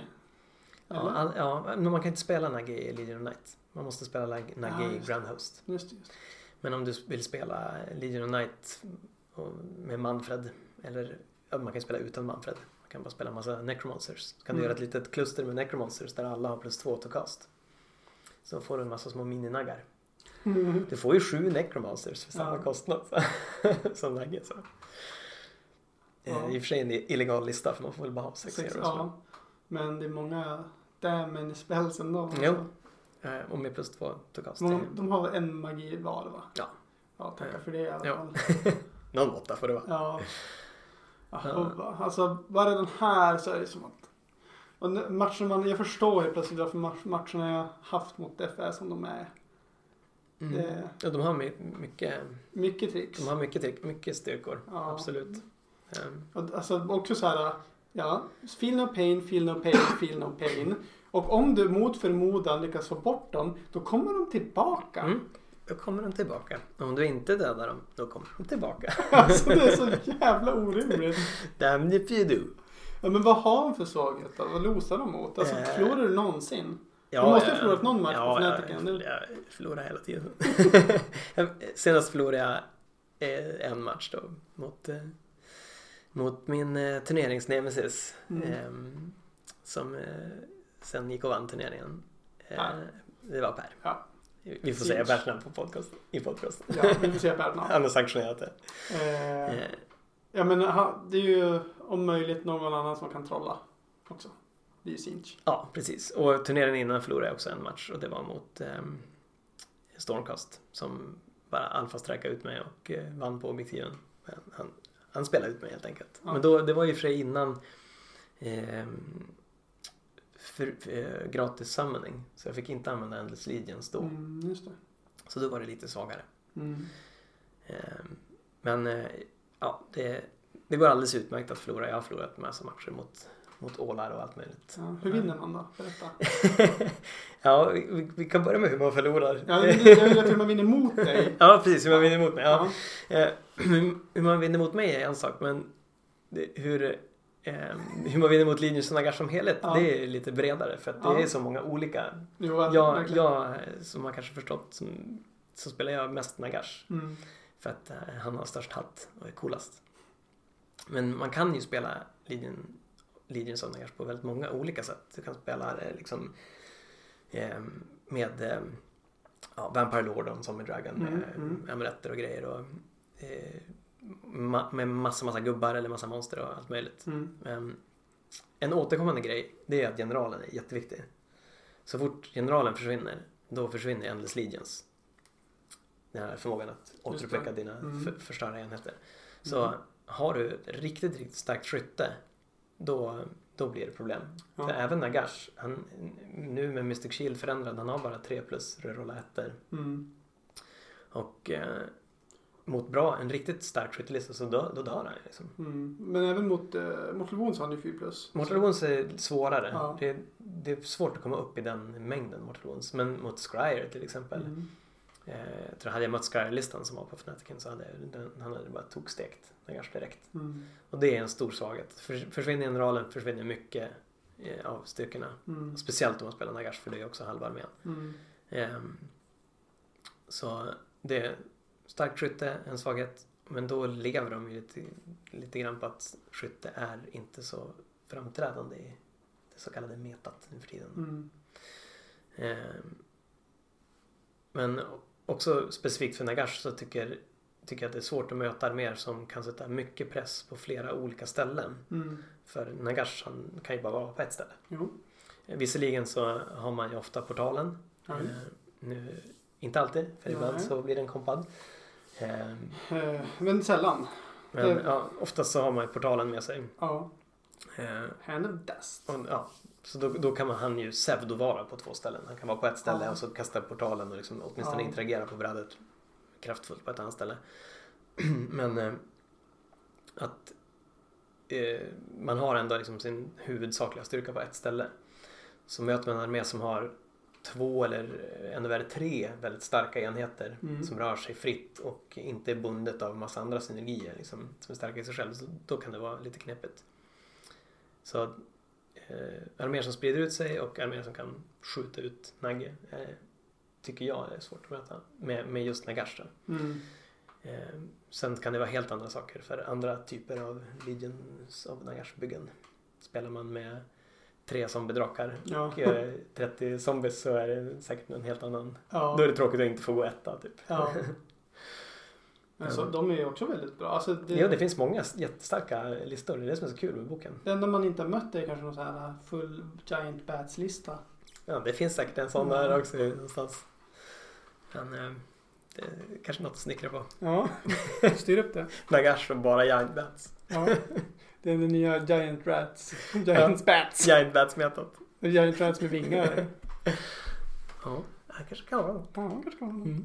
Ja, men man kan inte spela Nagge i Legion of Night. Man måste spela Nagge i Grand Host. Just. Men om du vill spela Legion of Night med Manfred, eller man kan spela utan Manfred. Man kan bara spela en massa Necromancers. Så kan du göra ett litet kluster med Necromancers där alla har +2 autocast. Så får du en massa små mininaggar. Du får ju 7 Necromancers för samma kostnad som nagge. Så. I och för sig en illegal lista för man får väl bara ha 6 heroes. Ja, men det är många damage spells ändå. Jo, och med +2 autocast. De har en magi var, va? Ja. Ja, tackar för det i alla fall. Någon måtta får det vara. Ja. Alltså bara den här så är det som att matchen jag förstår ju plötsligt varför matcherna jag haft mot DF är som de är. Ja, de har mycket tricks. De har mycket styrkor. Ja. Absolut. Alltså också så här, feel no pain, feel no pain, feel no pain. Och om du mot förmodan lyckas få bort dem, då kommer de tillbaka. Då kommer de tillbaka. Om du inte dödar dem, då kommer de tillbaka. Alltså det är så jävla orimligt. Damn if you do. Ja, men vad har de för svaghet då? Vad losar de mot? Alltså förlorar du någonsin? Du måste ha förlorat någon match på Fnaticen. Jag förlorar hela tiden. Senast förlorade jag en match då mot min turneringsnemesis som sen gick och vann turneringen. Det var Per. Ja. Vi får säga Pers namn i podcasten. Ja, vi får säga Pers namn. Han har sanktionerat det. Ja, men det är ju om möjligt någon annan som kan trolla också. Det är ju Sinch. Ja, precis. Och turneringen innan förlorade jag också en match och det var mot Stormcast som bara alfasträckade ut mig och vann på objektiven. Men han spelade ut mig helt enkelt. Ja. Men det var ju för sig innan gratis summoning. Så jag fick inte använda Endless Legions då. Just det. Så då var det lite svagare. Men det går alldeles utmärkt att förlora. Jag har förlorat en massa matcher mot ålar och allt möjligt. Ja, hur vinner man då? Berätta. Ja, vi kan börja med hur man förlorar. Ja, jag vill att hur man vinner mot dig. Ja, precis. Hur man vinner mot mig. Ja. Hur man vinner mot mig är en sak. Men hur man vinner mot Linus och Nagash som helhet, det är lite bredare. För att det är så många olika. Jag som man kanske förstått, så spelar jag mest Nagash. För att han har störst hatt och är coolast. Men man kan ju spela Legions of Nagash på väldigt många olika sätt. Du kan spela liksom med Vampire Lord som med Dragon med amuletter och grejer och med massa gubbar eller massa monster och allt möjligt. En återkommande grej, det är att generalen är jätteviktig. Så fort generalen försvinner, då försvinner Endless Legions. Den här förmågan att återuppväcka dina förstörda enheter. Så har du riktigt, riktigt starkt skytte, då blir det problem. För även Nagash, nu med Mystic Shield förändrad, han har bara 3+ rerolla ettor. Och mot en riktigt stark skyttelista så då dör han liksom. Men även mot Mortal Wounds har han ju 4+. Mortal Wounds är svårare. Ja. Det är svårt att komma upp i den mängden Mortal Wounds. Men mot Scryer till exempel. Jag tror hade jag mött Scryer-listan som var på Fnaticen så han hade bara tokstekt Nagash direkt. Och det är en stor svaghet. Försvinner generalen försvinner mycket av styrkorna. Speciellt om man spelar Nagash, för det är också halva armén. Så det är starkt skytte, en svaghet. Men då lever de ju lite grann på att skytte är inte så framträdande i det så kallade metat nu för tiden. Men också specifikt för Nagash så tycker jag att det är svårt att möta arméer som kan sätta mycket press på flera olika ställen. För Nagash kan ju bara vara på ett ställe. Visserligen så har man ju ofta portalen. Nu, inte alltid, för ibland så blir den kompad. Men sällan. Men oftast så har man ju portalen med sig. Hand of Dust. Så då kan han ju pseudo-vara på 2 ställen. Han kan vara på ett ställe och så kasta portalen och liksom åtminstone interagera på brädet kraftfullt på ett annat ställe. Men att man har ändå liksom sin huvudsakliga styrka på ett ställe. Så möter man en armé som har 2 eller ännu värre 3 väldigt starka enheter som rör sig fritt och inte är bundet av massa andra synergier liksom, som är starka i sig själv. Så då kan det vara lite knepigt. Så arméer som sprider ut sig och arméer som kan skjuta ut nagge tycker jag är svårt att möta med just Nagash. Sen kan det vara helt andra saker för andra typer av Legions of Nagash-byggen. Spelar man med 3 zombiedrakar och 30 zombies så är det säkert en helt annan. Då är det tråkigt att inte få gå etta typ. Alltså, de är ju också väldigt bra. Alltså, det finns många jättestarka listor. Det är det som är så kul med boken. Det enda man inte har mött är kanske någon sån här full Giant Bats-lista. Ja, det finns säkert en sån där också någonstans. Men det är kanske något att snickra på. Ja, styr upp det. Nagash och bara Giant Bats. Ja, det är den nya Giant Rats. Giant Bats. Giant Bats-metat. Giant Rats med vingar. Ja, kanske kan vara. Ja, kanske kan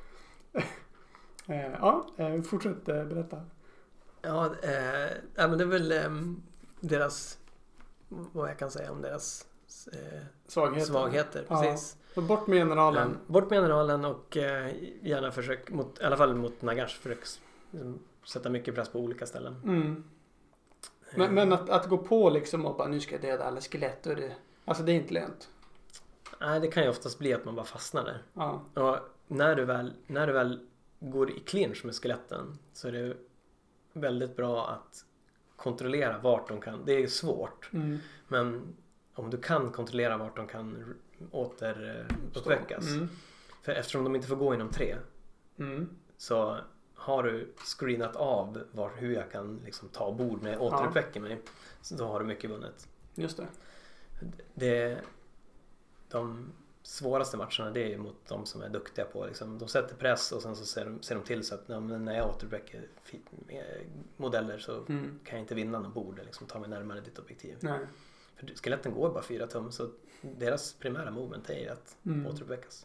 vara. Fortsätt berätta. Ja, men det är väl deras, vad jag kan säga om deras svagheter. Precis. Så bort med generalen. Bort med generalen och gärna försök, i alla fall mot Nagash, försök sätta mycket press på olika ställen. Men att gå på liksom och bara nu ska jag döda alla skelett och alltså det är inte lönt. Nej, det kan ju oftast bli att man bara fastnar där. Ja. Och när du väl går i clinch med skeletten så är det väldigt bra att kontrollera vart de kan. Det är svårt. Men om du kan kontrollera vart de kan återuppväckas. För eftersom de inte får gå inom 3 så har du screenat av hur jag kan liksom ta bord när jag återuppväcker mig. Så då har du mycket vunnet. Just det. De svåraste matcherna det är mot de som är duktiga på liksom, de sätter press och sen så ser de till så att när jag återuppväcker modeller så kan jag inte vinna någon bord liksom, ta mig närmare ditt objektiv. Nej. För skeletten går bara 4 tum så deras primära movement är att återuppväckas.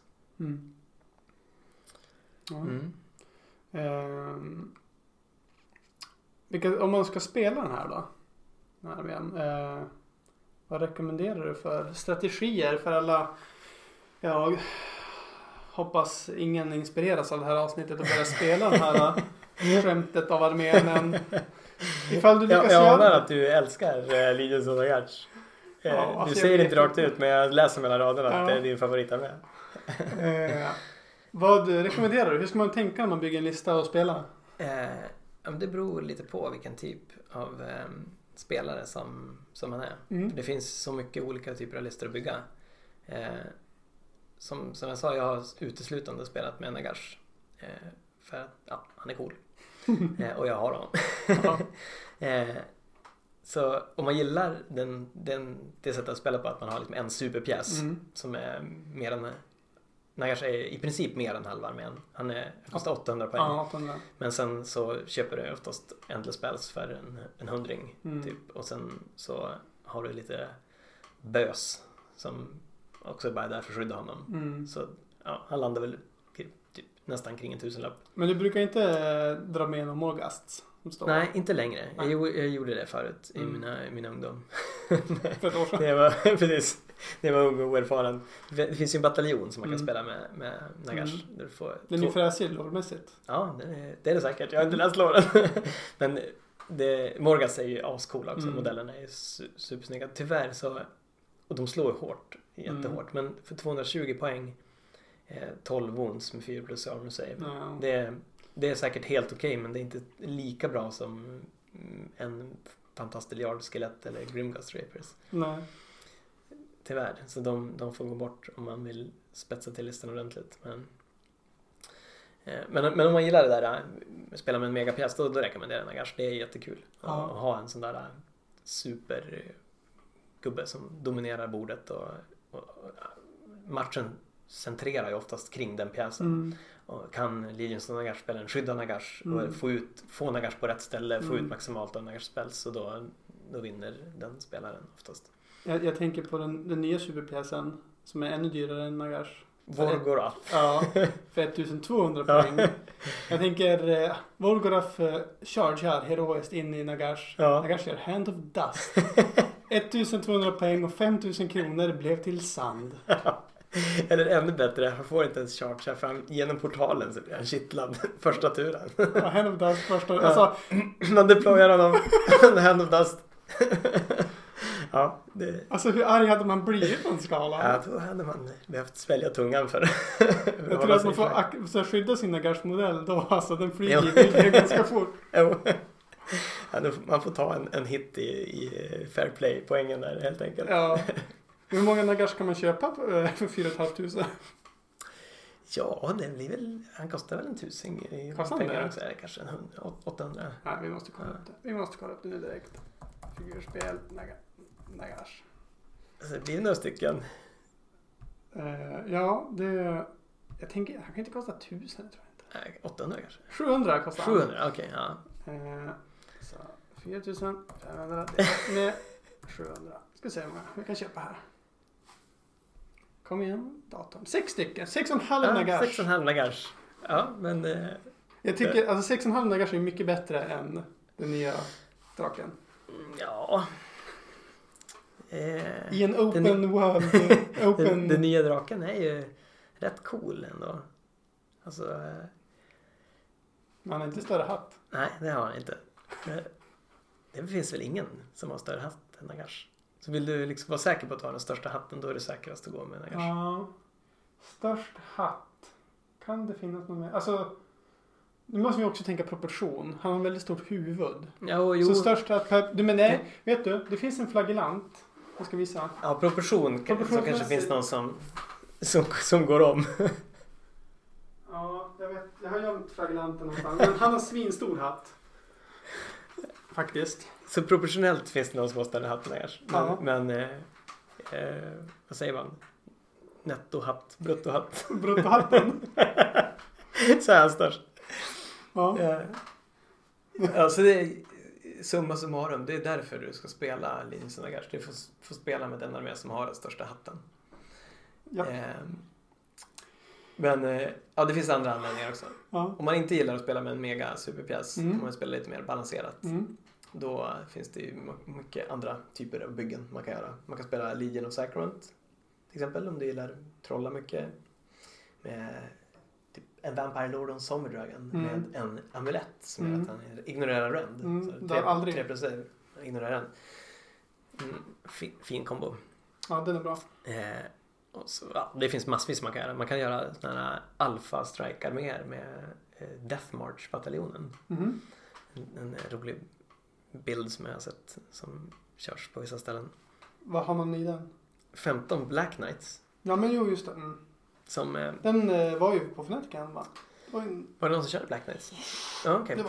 Om man ska spela den här då? Vad rekommenderar du för strategier för alla? Jag hoppas ingen inspireras av det här avsnittet och börja spela den här skämtet av armén. Ifall du lyckas jag anar att du älskar Legions of Nagash. Du säger inte rakt ut men jag läser mellan raderna att det är din favoritarmé. Vad rekommenderar du? Hur ska man tänka när man bygger en lista och spela? Det beror lite på vilken typ av spelare som man är. För det finns så mycket olika typer av listor att bygga. Som jag sa, jag har uteslutande spelat med Nagash. För att han är cool. Och jag har honom. Så om man gillar det sättet att spela på att man har liksom en superpjäs som är mer än Nagash är i princip mer än halva armén. Han kostar 800 poäng. 800. Men sen så köper du oftast endless spells för en 100 typ. Och sen så har du lite bös som också är bara där för att skydda honom. Så han landar väl typ nästan kring 1000-lapp. Men du brukar inte dra med någon Morghasts? Nej, inte längre. Jag gjorde det förut i mina ungdom. För ett år sedan. Precis. Det var ung och erfaren. Det finns ju en bataljon som man kan spela med Nagash. Den är fräsig lårmässigt. Ja, det är det säkert. Jag har inte läst låren. Men Morghast är ju ascoola också. Modellerna är supersnygga. Tyvärr så... Och de slår hårt. Jättehårt. Men för 220 poäng 12 wounds med 4 plus armor save. Det är säkert helt okej, men det är inte lika bra som en Fantastiljard skelett eller Grimgast Rapers. Nej. Tyvärr. Så de får gå bort om man vill spetsa till listan ordentligt. Men om man gillar det där spela med en megapjäs då rekommenderar jag Nagash. Det är jättekul att ha en sån där supergubbe som dominerar bordet och matchen centrerar ju oftast kring den pjäsen. Och kan Legions of Nagash spela en skydda Nagash och få Nagash på rätt ställe, få ut maximalt av Nagash spells, så då vinner den spelaren oftast. Jag tänker på den nya superpjäsen som är ännu dyrare än Nagash. Volgorath. Ja, för 1200 poäng. Jag tänker Volgorath chargear heroiskt in i Nagash. Nagash gör Hand of Dust. 1200 poäng och 5000 kronor blev till sand. Eller ännu bättre, han får inte ens charge fram genom portalen så blir han kittlad första turen. Ja, Hand of Dust första. Alltså, man deployar honom Hand of Dust. Ja, Alltså hur arg hade man blivit på en skala? Ja, då hade man behövt svälja tungan för jag tror att man får skydda sin Nagash-modell då. Alltså den flyger ju ganska fort. Jo. Ja, man får ta en hit i fair play-poängen där helt enkelt. Ja. Hur många Nagash kan man köpa för 4 500? Ja, det blir väl... Han kostar väl 1000 i pengar också. Eller kanske 800. Nej, vi måste kolla upp det. Vi måste kolla upp det nu direkt. Figurspel, Nagash. Alltså, det blir några stycken. Ja, det... Jag tänker, han kan inte kosta 1000, tror jag inte. 800 kanske? 700 kostar han. 700, okej, ja. Så 4500 med 700. Ska se hur många vi kan köpa här. Kom igen, datorn. 6 stycken. 6,5 Nagash. 6,5 Nagash. Ja, men... jag tycker, alltså 6,5 Nagash är mycket bättre än den nya draken. Ja... I en open world. Den nya draken är ju rätt cool ändå. Alltså... Man har inte större hatt. Nej, det har han inte. Det finns väl ingen som har större hatt än Nagash. Så vill du liksom vara säker på att ha den största hatten, då är det säkrast att gå med Nagash. Ja. Störst hatt. Kan det finnas någon mer? Alltså, nu måste vi också tänka proportion. Han har en väldigt stort huvud. Ja, jo. Så störst hatt per... Men nej, vet du, det finns en flagellant. Jag ska visa. Ja, proportion så kanske finns någon som går om. Ja, jag vet. Jag har gömt flagellanten någonstans. Men han har svinstor hatt. Faktiskt. Så proportionellt finns det någon som har större hatt än Nagash. Men vad säger man? Nettohatt, bruttohatt. Bruttohatten. Så är han störst. Ja. Alltså det är summa summarum. Det är därför du ska spela Linus och Nagash. Du får spela med den armé som har den största hatten. Ja. Men ja, det finns andra användningar också. Ja. Om man inte gillar att spela med en mega superpjäs, kan man spela lite mer balanserat. Då finns det ju mycket andra typer av byggen man kan göra. Man kan spela Legion of Sacrament till exempel, om du gillar trolla mycket. Med typ en Vampire Lord och en Zombie Dragon med en amulett som gör att han ignorerar rend. Så 3+1 ignorerar den. Fin kombo. Ja, den är bra. Och så, ja, det finns massvis man kan göra. Man kan göra sådana här alfa-strike-arméer med Death March-bataljonen. En rolig bild som jag har sett som körs på vissa ställen. Vad har man i den? 15 Black Knights. Ja, men jo, just det. Som, den var ju på Fnaticen, va? Var det någon som körde Black Knights? Ja, okej.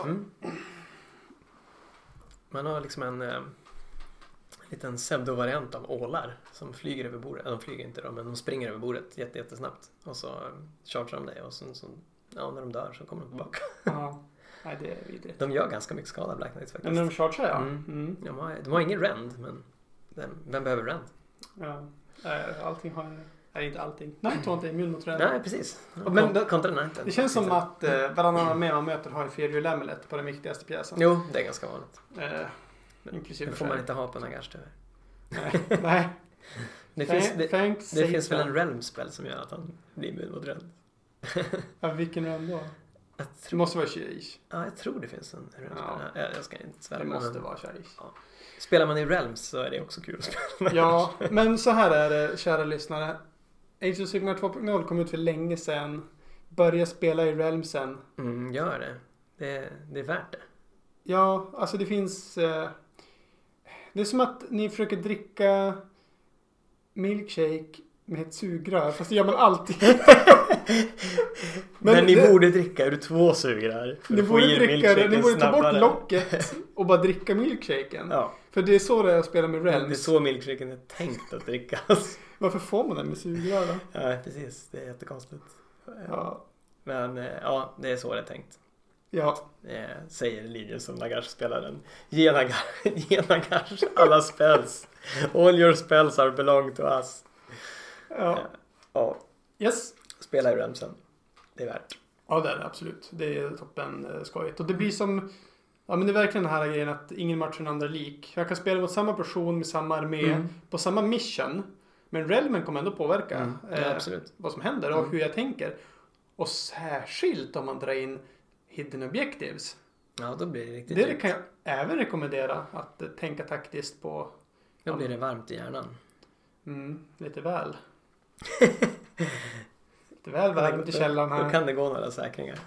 Man har liksom en liten pseudo-variant av ålar som flyger över bordet. De flyger inte då, men de springer över bordet jättesnabbt. Och så chargear de dig och så när de dör så kommer de tillbaka. Ja, nej, det är vidrigt. De gör ganska mycket skada, Black Knights faktiskt. Men när de chargear, ja. De har ingen rend, men vem behöver rend? Ja, allting har... Nej, inte allting. Night Haunt är immun mot rend. Nej, precis. Men då kontra Night. Det känns som att varannan armé man möter har en Inferior Amulet på den viktigaste pjäsen. Jo, det är ganska vanligt. Inklusive det får man inte ha på Nagash tyvärr. Nej. Det finns väl en realm spell som gör att han blir immun mot rend. Ja, vilken realm då? Det måste vara Shaiish. Ja, jag tror det finns en realm spell. Jag ska inte svära. Det måste vara Shaiish. Ja. Spelar man i realms så är det också kul att spela. Ja, men så här är det, kära lyssnare. Age of Sigmar 2.0 kom ut för länge sedan. Börja spela i realmsen. Gör det. Det är värt det. Ja, alltså det finns... det är som att ni försöker dricka milkshake med ett sugrör. Fast det gör man alltid. Men ni borde dricka ur 2 sugrör. Ni borde ta bort locket och bara dricka milkshaken. Ja. För det är så det är att spela med realms. Det är så milkshaken är tänkt att drickas. Varför får man den med sugrör då? Ja, precis. Det är jättekonstigt. Ja. Men ja, det är så det är tänkt. Ja. Säger Legion som Nagash-spelaren. Ge Nagash alla spells. All your spells are belong to us. Ja. Yes. Spela i Ramsen. Det är värt. Ja, det är det absolut. Det är toppen skojigt. Och det blir som... Ja, men det är verkligen den här grejen att ingen match är den andra lik. Jag kan spela mot samma person med samma armé på samma mission. Men realmen kommer ändå påverka vad som händer och hur jag tänker. Och särskilt om man drar in hidden objectives. Ja, då blir det riktigt det kan jag även rekommendera att tänka taktiskt på Då blir det varmt i hjärnan. Lite väl. Lite väl varmt i källaren här. Då kan det gå några säkringar.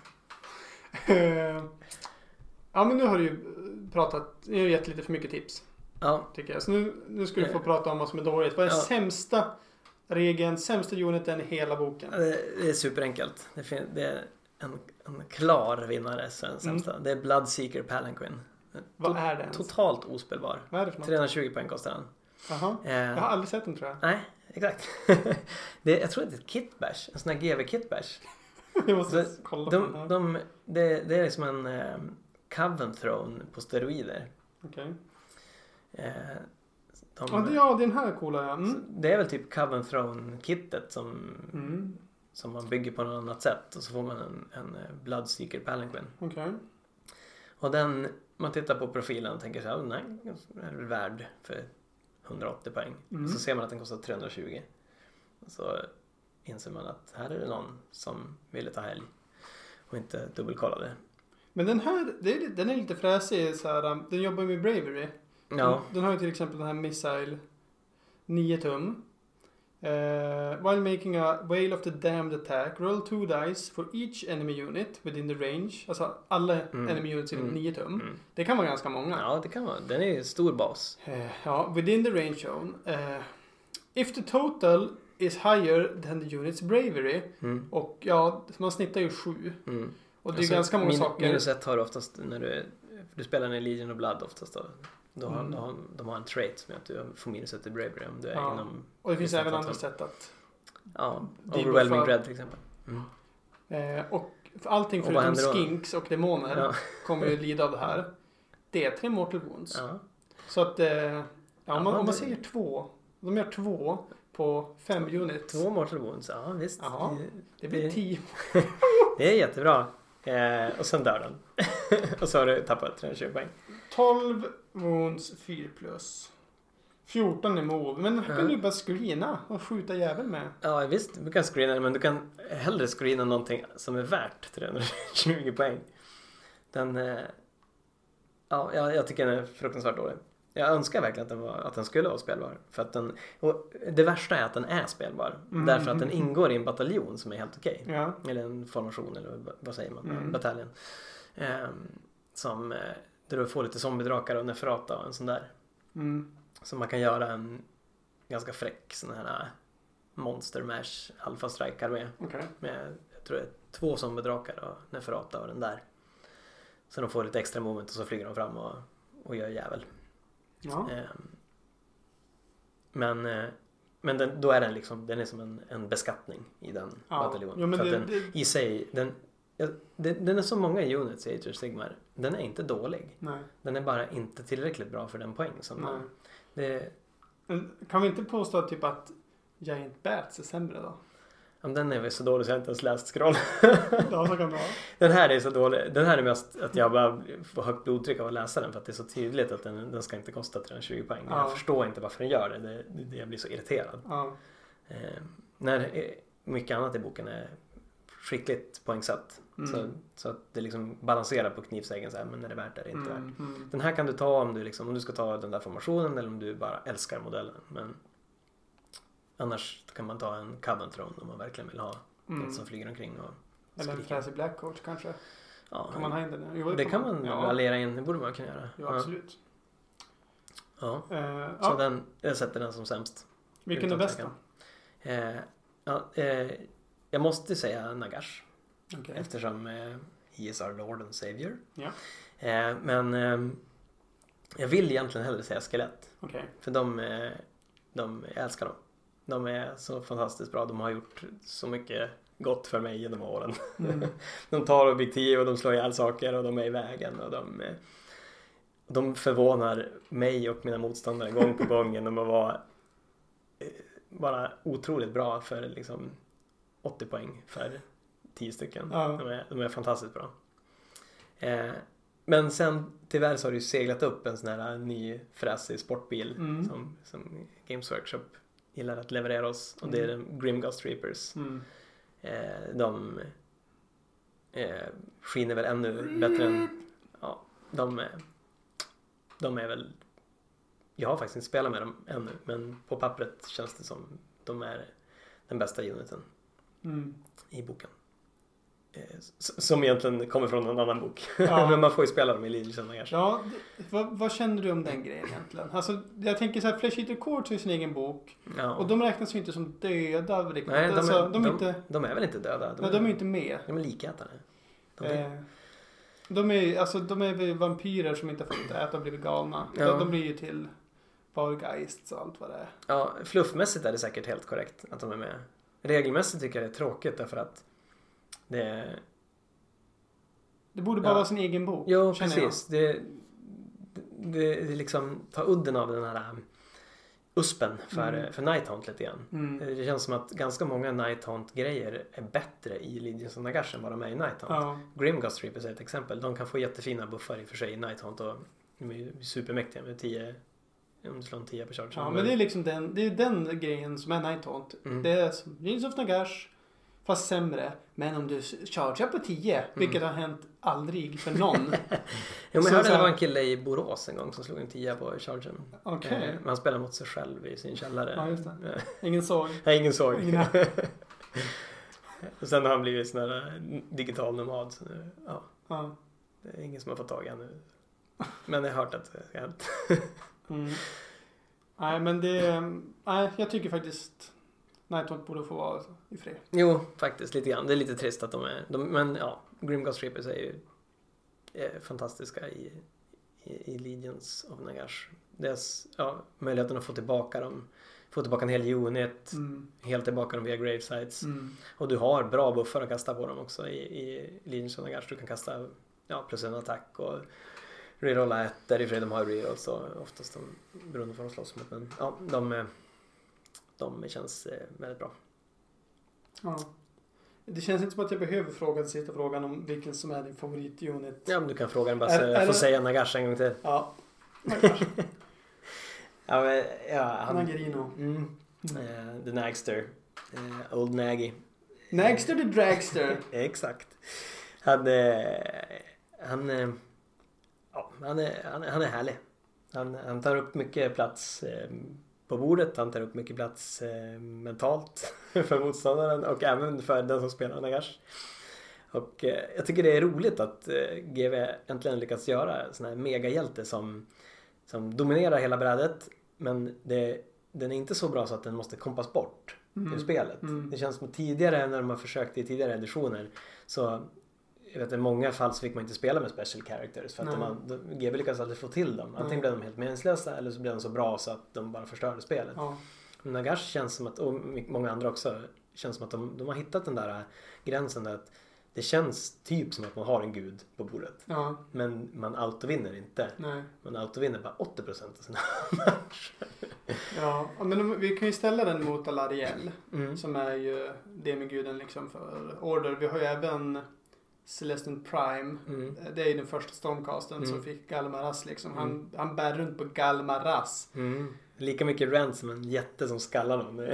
Ja, men nu har du ju jag har gett lite för mycket tips. Ja. Tycker jag. Så nu ska du få prata om vad som är dåligt. Vad är sämsta regeln, sämsta uniten i hela boken? Det är superenkelt. Det är en klar vinnare, sämsta. Det är Bloodseeker Palanquin. Vad är det ens? Totalt ospelbar. Vad är det för något? 320 poäng kostar den. Jaha. Jag har aldrig sett den, tror jag. Nej, exakt. Jag tror att det är ett kitbash. En sån här GV kitbash. Jag måste kolla på den. Det är liksom en Coven Throne på steroider. Okej. Den här coola, ja. Det är väl typ Coven Throne-kittet som man bygger på något annat sätt. Och så får man en Bloodseeker Palanquin. Okej. Och man tittar på profilen och tänker så här, nej, är värd för 180 poäng. Och så ser man att den kostar 320. Och så inser man att här är det någon som ville ta helg och inte dubbelkollade. Men den här, den är lite fräsig så här, den jobbar med Bravery. Ja. Den har ju till exempel den här Missile 9 tum. While making a Whale of the Damned attack, roll 2 dice for each enemy unit within the range. Alltså alla enemy units inom 9 tum. Det kan vara ganska många. Ja, det kan vara. Den är ju stor bas. Within the range zone. If the total is higher than the unit's bravery. Och man snittar ju 7. Och det är ganska många saker. Minus 1 har du oftast när du spelar en Legion of Blood oftast då. De har en trait som gör att du får minus 1 i bravery om du är inom... Och det finns även andra sätt att... Ja, overwhelming dread till exempel. Och för allting förutom skinks och demoner kommer ju lida av det här. Det är 3 mortal wounds. Ja. Så att om man säger 2, de gör 2 på 5 units. 2 mortal wounds, ja visst. Ja, det blir 10. Det är jättebra. Och sen dör den. Och så har du tappat 320 poäng. 12 wounds 4+. 14 i move. Men här kan du bara screena och skjuta jävel med. Ja visst, du kan screena, men du kan hellre screena någonting som är värt 320 poäng. Jag tycker den är fruktansvärt dålig. Jag önskar verkligen att den skulle vara spelbar. För att och det värsta är att den är spelbar. Därför att den ingår i en bataljon som är helt okej. Ja. Eller en formation, eller vad säger man? Bataljon. Där du får lite zombiedrakar och neferata och en sån där. Så man kan göra en ganska fräck sån här Monster Mash Alpha Strike armé. Okay. Med, jag tror det är 2 zombiedrakar och neferata och den där. Så de får lite extra moment och så flyger de fram och gör jävel. Ja. Men då är den är som en beskattning i den bataljonen. Ja, men för att i sig, den är så många units i Age of Sigmar. Den är inte dålig. Nej. Den är bara inte tillräckligt bra för den poäng som Kan vi inte påstå typ att Giant Bats är sämre då? Den är väl så dålig så jag inte ens läst scroll. Ja, så kan det vara. Den här är så dålig. Den här är mest att jag bara får högt blodtryck av att läsa den för att det är så tydligt att den ska inte kosta 320 poäng. Ja. Jag förstår inte varför den gör det. Jag blir så irriterad. Ja. När mycket annat i boken är skickligt poängsatt. Så att det liksom balanserar på knivsäggen så här, men när det är värt det är inte värt. Den här kan du ta om du ska ta den där formationen eller om du bara älskar modellen. Men annars kan man ta en Coven Throne om man verkligen vill ha ett som flyger omkring och eller en Fancy Black Coach kanske. Ja, kan man ha in den? Jo, det kan man rallera in. Det borde man kunna göra. Ja, absolut. Ja. Så jag sätter den som sämst. Vilken är bäst då? Jag måste säga Nagash. Okay. Eftersom he is our Lord and Savior. Ja. Men jag vill egentligen hellre säga Skelett. Okay. För jag älskar dem. De är så fantastiskt bra. De har gjort så mycket gott för mig genom åren. De tar objektiv och de slår ihjäl saker och de är i vägen. Och de förvånar mig och mina motståndare gång på gång genom att vara bara otroligt bra för liksom 80 poäng för 10 stycken. Ja. De är fantastiskt bra. Men sen tyvärr så har det ju seglat upp en sån här ny fräsig sportbil som Games Workshop gillar att leverera oss. Och det är den Grimghost Reapers. De skiner väl ännu bättre än... Ja, de är väl jag har faktiskt inte spelat med dem ännu, men på pappret känns det som de är den bästa uniten i boken. Som egentligen kommer från en annan bok. Ja. Men man får ju spela dem i Legions of Nagash. Ja, vad känner du om den grejen egentligen? Alltså, jag tänker så här, Flesh Eater Court har sin egen bok. Ja. Och de räknas ju inte som döda riktigt. Nej, de är väl inte döda. De är inte med. De är likätare. De är vampyrer som inte har fått äta och blivit galna. Ja. De blir ju till Vargeists och allt vad det är. Ja, fluffmässigt är det säkert helt korrekt att de är med. Regelmässigt tycker jag det är tråkigt därför att det borde bara vara sin egen bok. Jo, precis. Det liksom tar udden av den här uspen för Nighthaunt lite grann. Det känns som att ganska många Nighthaunt-grejer är bättre i Legions of Nagash än vad de är i Nighthaunt. Ja. Grimghost Reapers är ett exempel. De kan få jättefina buffar i och för sig i Nighthaunt och de är supermäktiga med 10 om du slår en 10 på charge. Ja, men det är liksom den grejen som är Nighthaunt. Det är som Legions of Nagash fast sämre. Men om du chargear på 10, vilket har hänt aldrig för någon. Jo, men jag hörde det var en kille i Borås en gång som slog en 10 på chargen. Okay. Man spelar mot sig själv i sin källare. Ja, just det. Ingen såg. Nej, ingen såg. Och sen har han blivit sån här digital nomad. Så nu, ja. Det är ingen som har fått tag i ännu. Men jag har hört att det har hänt. Nej, men jag tycker faktiskt Nighthaunt borde få vara i fred. Jo, faktiskt lite grann. Det är lite trist att men ja, Grimghost Reapers är ju fantastiska i Legions of Nagash. Deras möjligheten att få tillbaka en hel unit, helt tillbaka dem via gravesites. Och du har bra buffar att kasta på dem också i Legions of Nagash. Du kan kasta plus en attack och rerolla 1 där i fred de har rerolls så oftast beroende på vad de slåss mot. Men ja, de känns väldigt bra. Ja. Det känns inte som att jag behöver fråga den sista frågan om vilken som är din favoritunit. Ja, men du kan fråga den bara så jag får säga Nagash en gång till. Ja, Nagash. Nagarino. The Nagster. Old Naggy. Nagster the Dragster. Exakt. Han är härlig. Han tar upp mycket plats på bordet. Han tar upp mycket plats mentalt för motståndaren och även för den som spelar Nagash. Och jag tycker det är roligt att GW äntligen lyckats göra sån här megahjälte som dominerar hela brädet, men den är inte så bra så att den måste kompas bort ur spelet. Det känns som tidigare när de har försökt i tidigare editioner så jag vet, i många fall så fick man inte spela med special characters för att GW lyckas aldrig få till dem. Antingen blev de helt meningslösa eller så blev de så bra så att de bara förstörde spelet. Nagash känns som att, och många andra också, känns som att de har hittat den där gränsen där att det känns typ som att man har en gud på bordet. Ja. Men man autovinner inte. Nej. Man autovinner bara 80% av sina matcher. Ja, men vi kan ju ställa den mot Alariel som är ju demiguden liksom för Order. Vi har ju även Celestin Prime. Det är ju den första Stormcasten som fick Galmaras liksom. Han bär runt på Galmaras. Lika mycket rent som en jätte som skallar någon.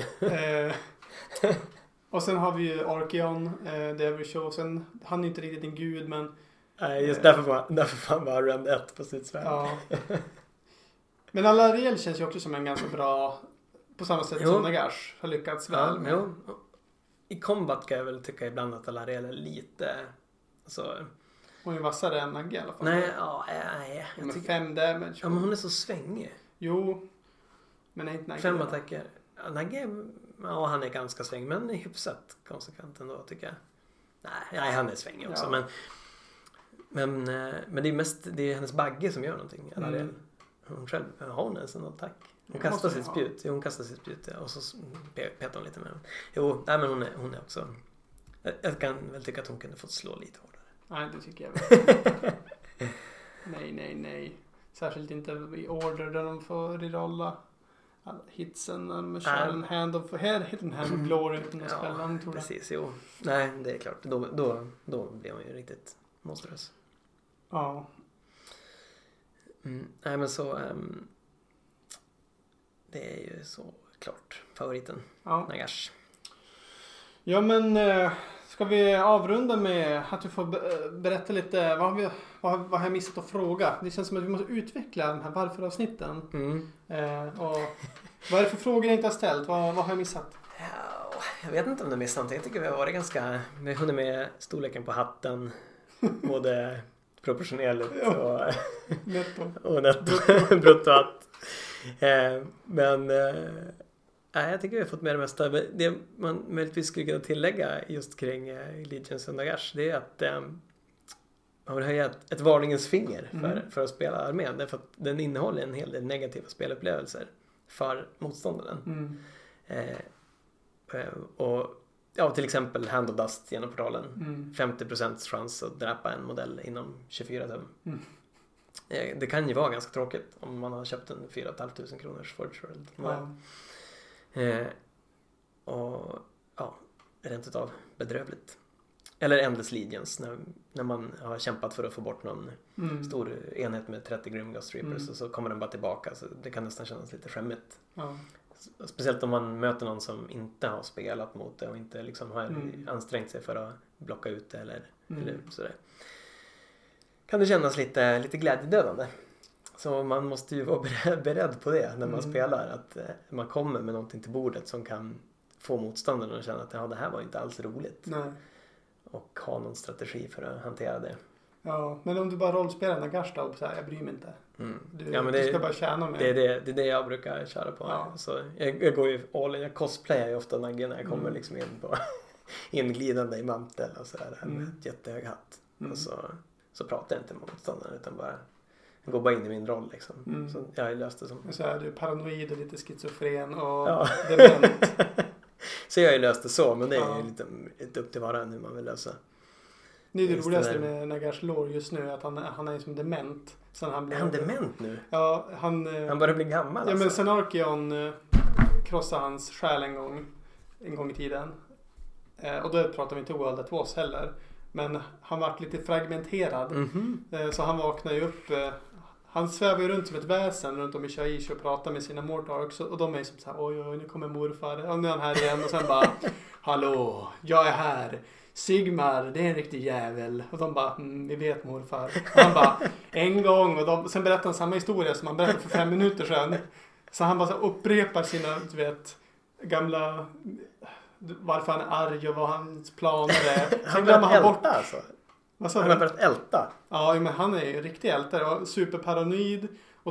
Och sen har vi ju Archeon, Devil Chosen. Han är inte riktigt en gud, men... Nej, just därför fan var Rend 1 på sitt svärd. Ja. Men Alariel känns ju också som en ganska bra... På samma sätt som Nagash har lyckats väl med. Jo. I combat kan jag väl tycka ibland att Alariel är lite... Alltså... Hon är vassare än Nagge i alla fall. Nej. Med 5 damage. Ja, men hon är så svängig. Jo. Men är inte Nagge. 5 attacker. Ja, Nagge... Ja, han är ganska sväng, men är hyfsat konsekvent ändå tycker jag. Nej, han är svängig också. Ja. Men det är hennes bagge som gör någonting. Hon själv har hon ens en attack. Hon kastar sitt spjut. Jo, hon kastar sitt spjut och så petar hon lite med den. Jo, nej, men hon är också... Jag kan väl tycka att hon kunde fått slå lite hårdare. Nej, det tycker jag väl. Nej. Särskilt inte i Order där de får rerolla alla hitsen när de kör en hand of glory utan att spela den, tror jag. Precis, jo. Nej, det är klart. Då blir man ju riktigt monströs. Ja. Nej, men så det är ju så klart favoriten. Nagash. Ja, men Ska vi avrunda med att du får berätta lite vad har jag missat att fråga? Det känns som att vi måste utveckla de här varför-avsnitten. Och vad är det för frågor jag inte har ställt? Vad har jag missat? Ja, jag vet inte om du missat någonting. Jag tycker vi har varit ganska... Vi har hunnit med storleken på hatten. Både proportionellt och netto. Bruttohatt. Men... jag tycker vi har fått med det mesta. Det man möjligtvis skulle kunna tillägga just kring Legions of Nagash, det är att man vill höja ett varningens finger för att spela armén. Därför att den innehåller en hel del negativa spelupplevelser för motståndaren. Och till exempel Hand of Dust genom portalen. 50% chans att dräpa en modell inom 24 tum. Det kan ju vara ganska tråkigt om man har köpt en 4 500 kronors Forge World. Och rent utav bedrövligt. Eller Endless Legions när man har kämpat för att få bort någon stor enhet med 30 Grimghost Reapers och så kommer den bara tillbaka, så det kan nästan kännas lite skämmigt. Speciellt om man möter någon som inte har spelat mot det och inte liksom har ansträngt sig för att blocka ut det eller sådär. Kan det kännas lite glädjedödande. Så man måste ju vara beredd på det när man spelar. Att man kommer med någonting till bordet som kan få motståndaren att känna att det här var inte alls roligt. Nej. Och ha någon strategi för att hantera det. Ja, men om du bara rollspelar Nagash då, så här, jag bryr mig inte. Du ska bara tjäna med. Det är det jag brukar köra på. Ja. Så jag går ju all in. Jag cosplayar ju ofta Nagge när jag kommer liksom in på inglidande i mantel och sådär. Med ett jättehög hatt. Och så pratar jag inte med motståndaren utan bara... Jag går bara in i min roll liksom. Så jag har löst det som... Så är du paranoid och lite schizofren och dement. Så jag har ju löst det så, men det är lite upp till varann hur man vill lösa. Det är det roligaste med Nagash lore just nu, att han är som dement. Är han dement nu? Ja, han börjar bli gammal alltså. Ja, men sen Archeon krossade hans själ en gång i tiden. Och då pratar vi inte World at Was heller. Men han var lite fragmenterad. Så han vaknade ju upp. Han svävar ju runt som ett väsen runt om i Shaiish och pratar med sina Mordarks. Och de är som så här, oj, nu kommer morfar. Och nu är han här igen. Och sen bara, hallå, jag är här. Sigmar, det är en riktig jävel. Och de bara, vi vet morfar. Och han bara, en gång. Och sen berättar han samma historia som han berättade för 5 minuter sedan. Så han bara så upprepar sina, gamla... varför han är arg och vad hans planer är. Han glömmer han bort alltså. Han har börjat älta. Ja, men han är ju riktig ältare och superparanoid och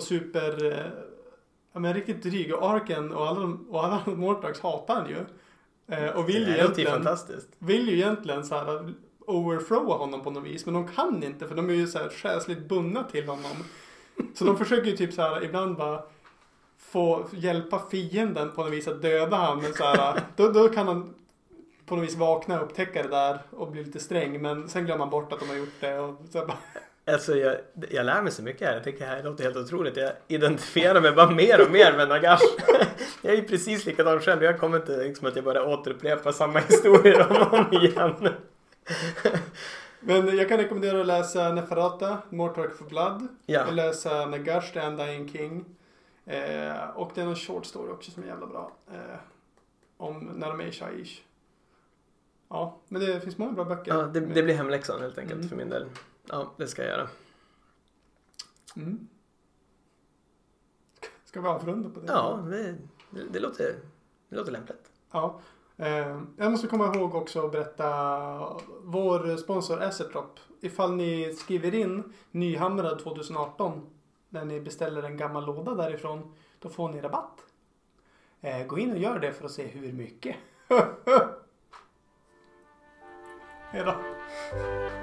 riktigt dryg. Och Arken och alla Mortarks hatar han ju. Och vill ju egentligen så här overthrowa honom på något vis, men de kan inte för de är ju så här själsligt bundna till honom. Så de försöker ju typ så här ibland bara få hjälpa fienden på något vis att döda han, men så här, då kan han på något vis vakna och upptäcka det där och bli lite sträng, men sen glömmer man bort att de har gjort det och så bara... Alltså jag lär mig så mycket här. Jag tycker det här låter helt otroligt. Jag identifierar mig bara mer och mer med Nagash. Jag är ju precis likadan själv. Jag kommer inte liksom att jag bara återupprepa samma historier om igen. Men jag kan rekommendera att läsa Neferata, Mortarch for Blood. Ja. Och läsa Nagash, The Undying King. Och det är en short story också som är jävla bra. Om när de är i Shaiish. Ja, men det finns många bra böcker. Ja, det blir hemläxan helt enkelt för min del. Ja, det ska jag göra. Ska vi avrunda på det? Ja, det låter lämpligt. Ja. Jag måste komma ihåg också att berätta vår sponsor Asset Drop. Ifall ni skriver in Nyhamrad 2018 när ni beställer en gammal låda därifrån, då får ni rabatt. Gå in och gör det för att se hur mycket. Hejdå.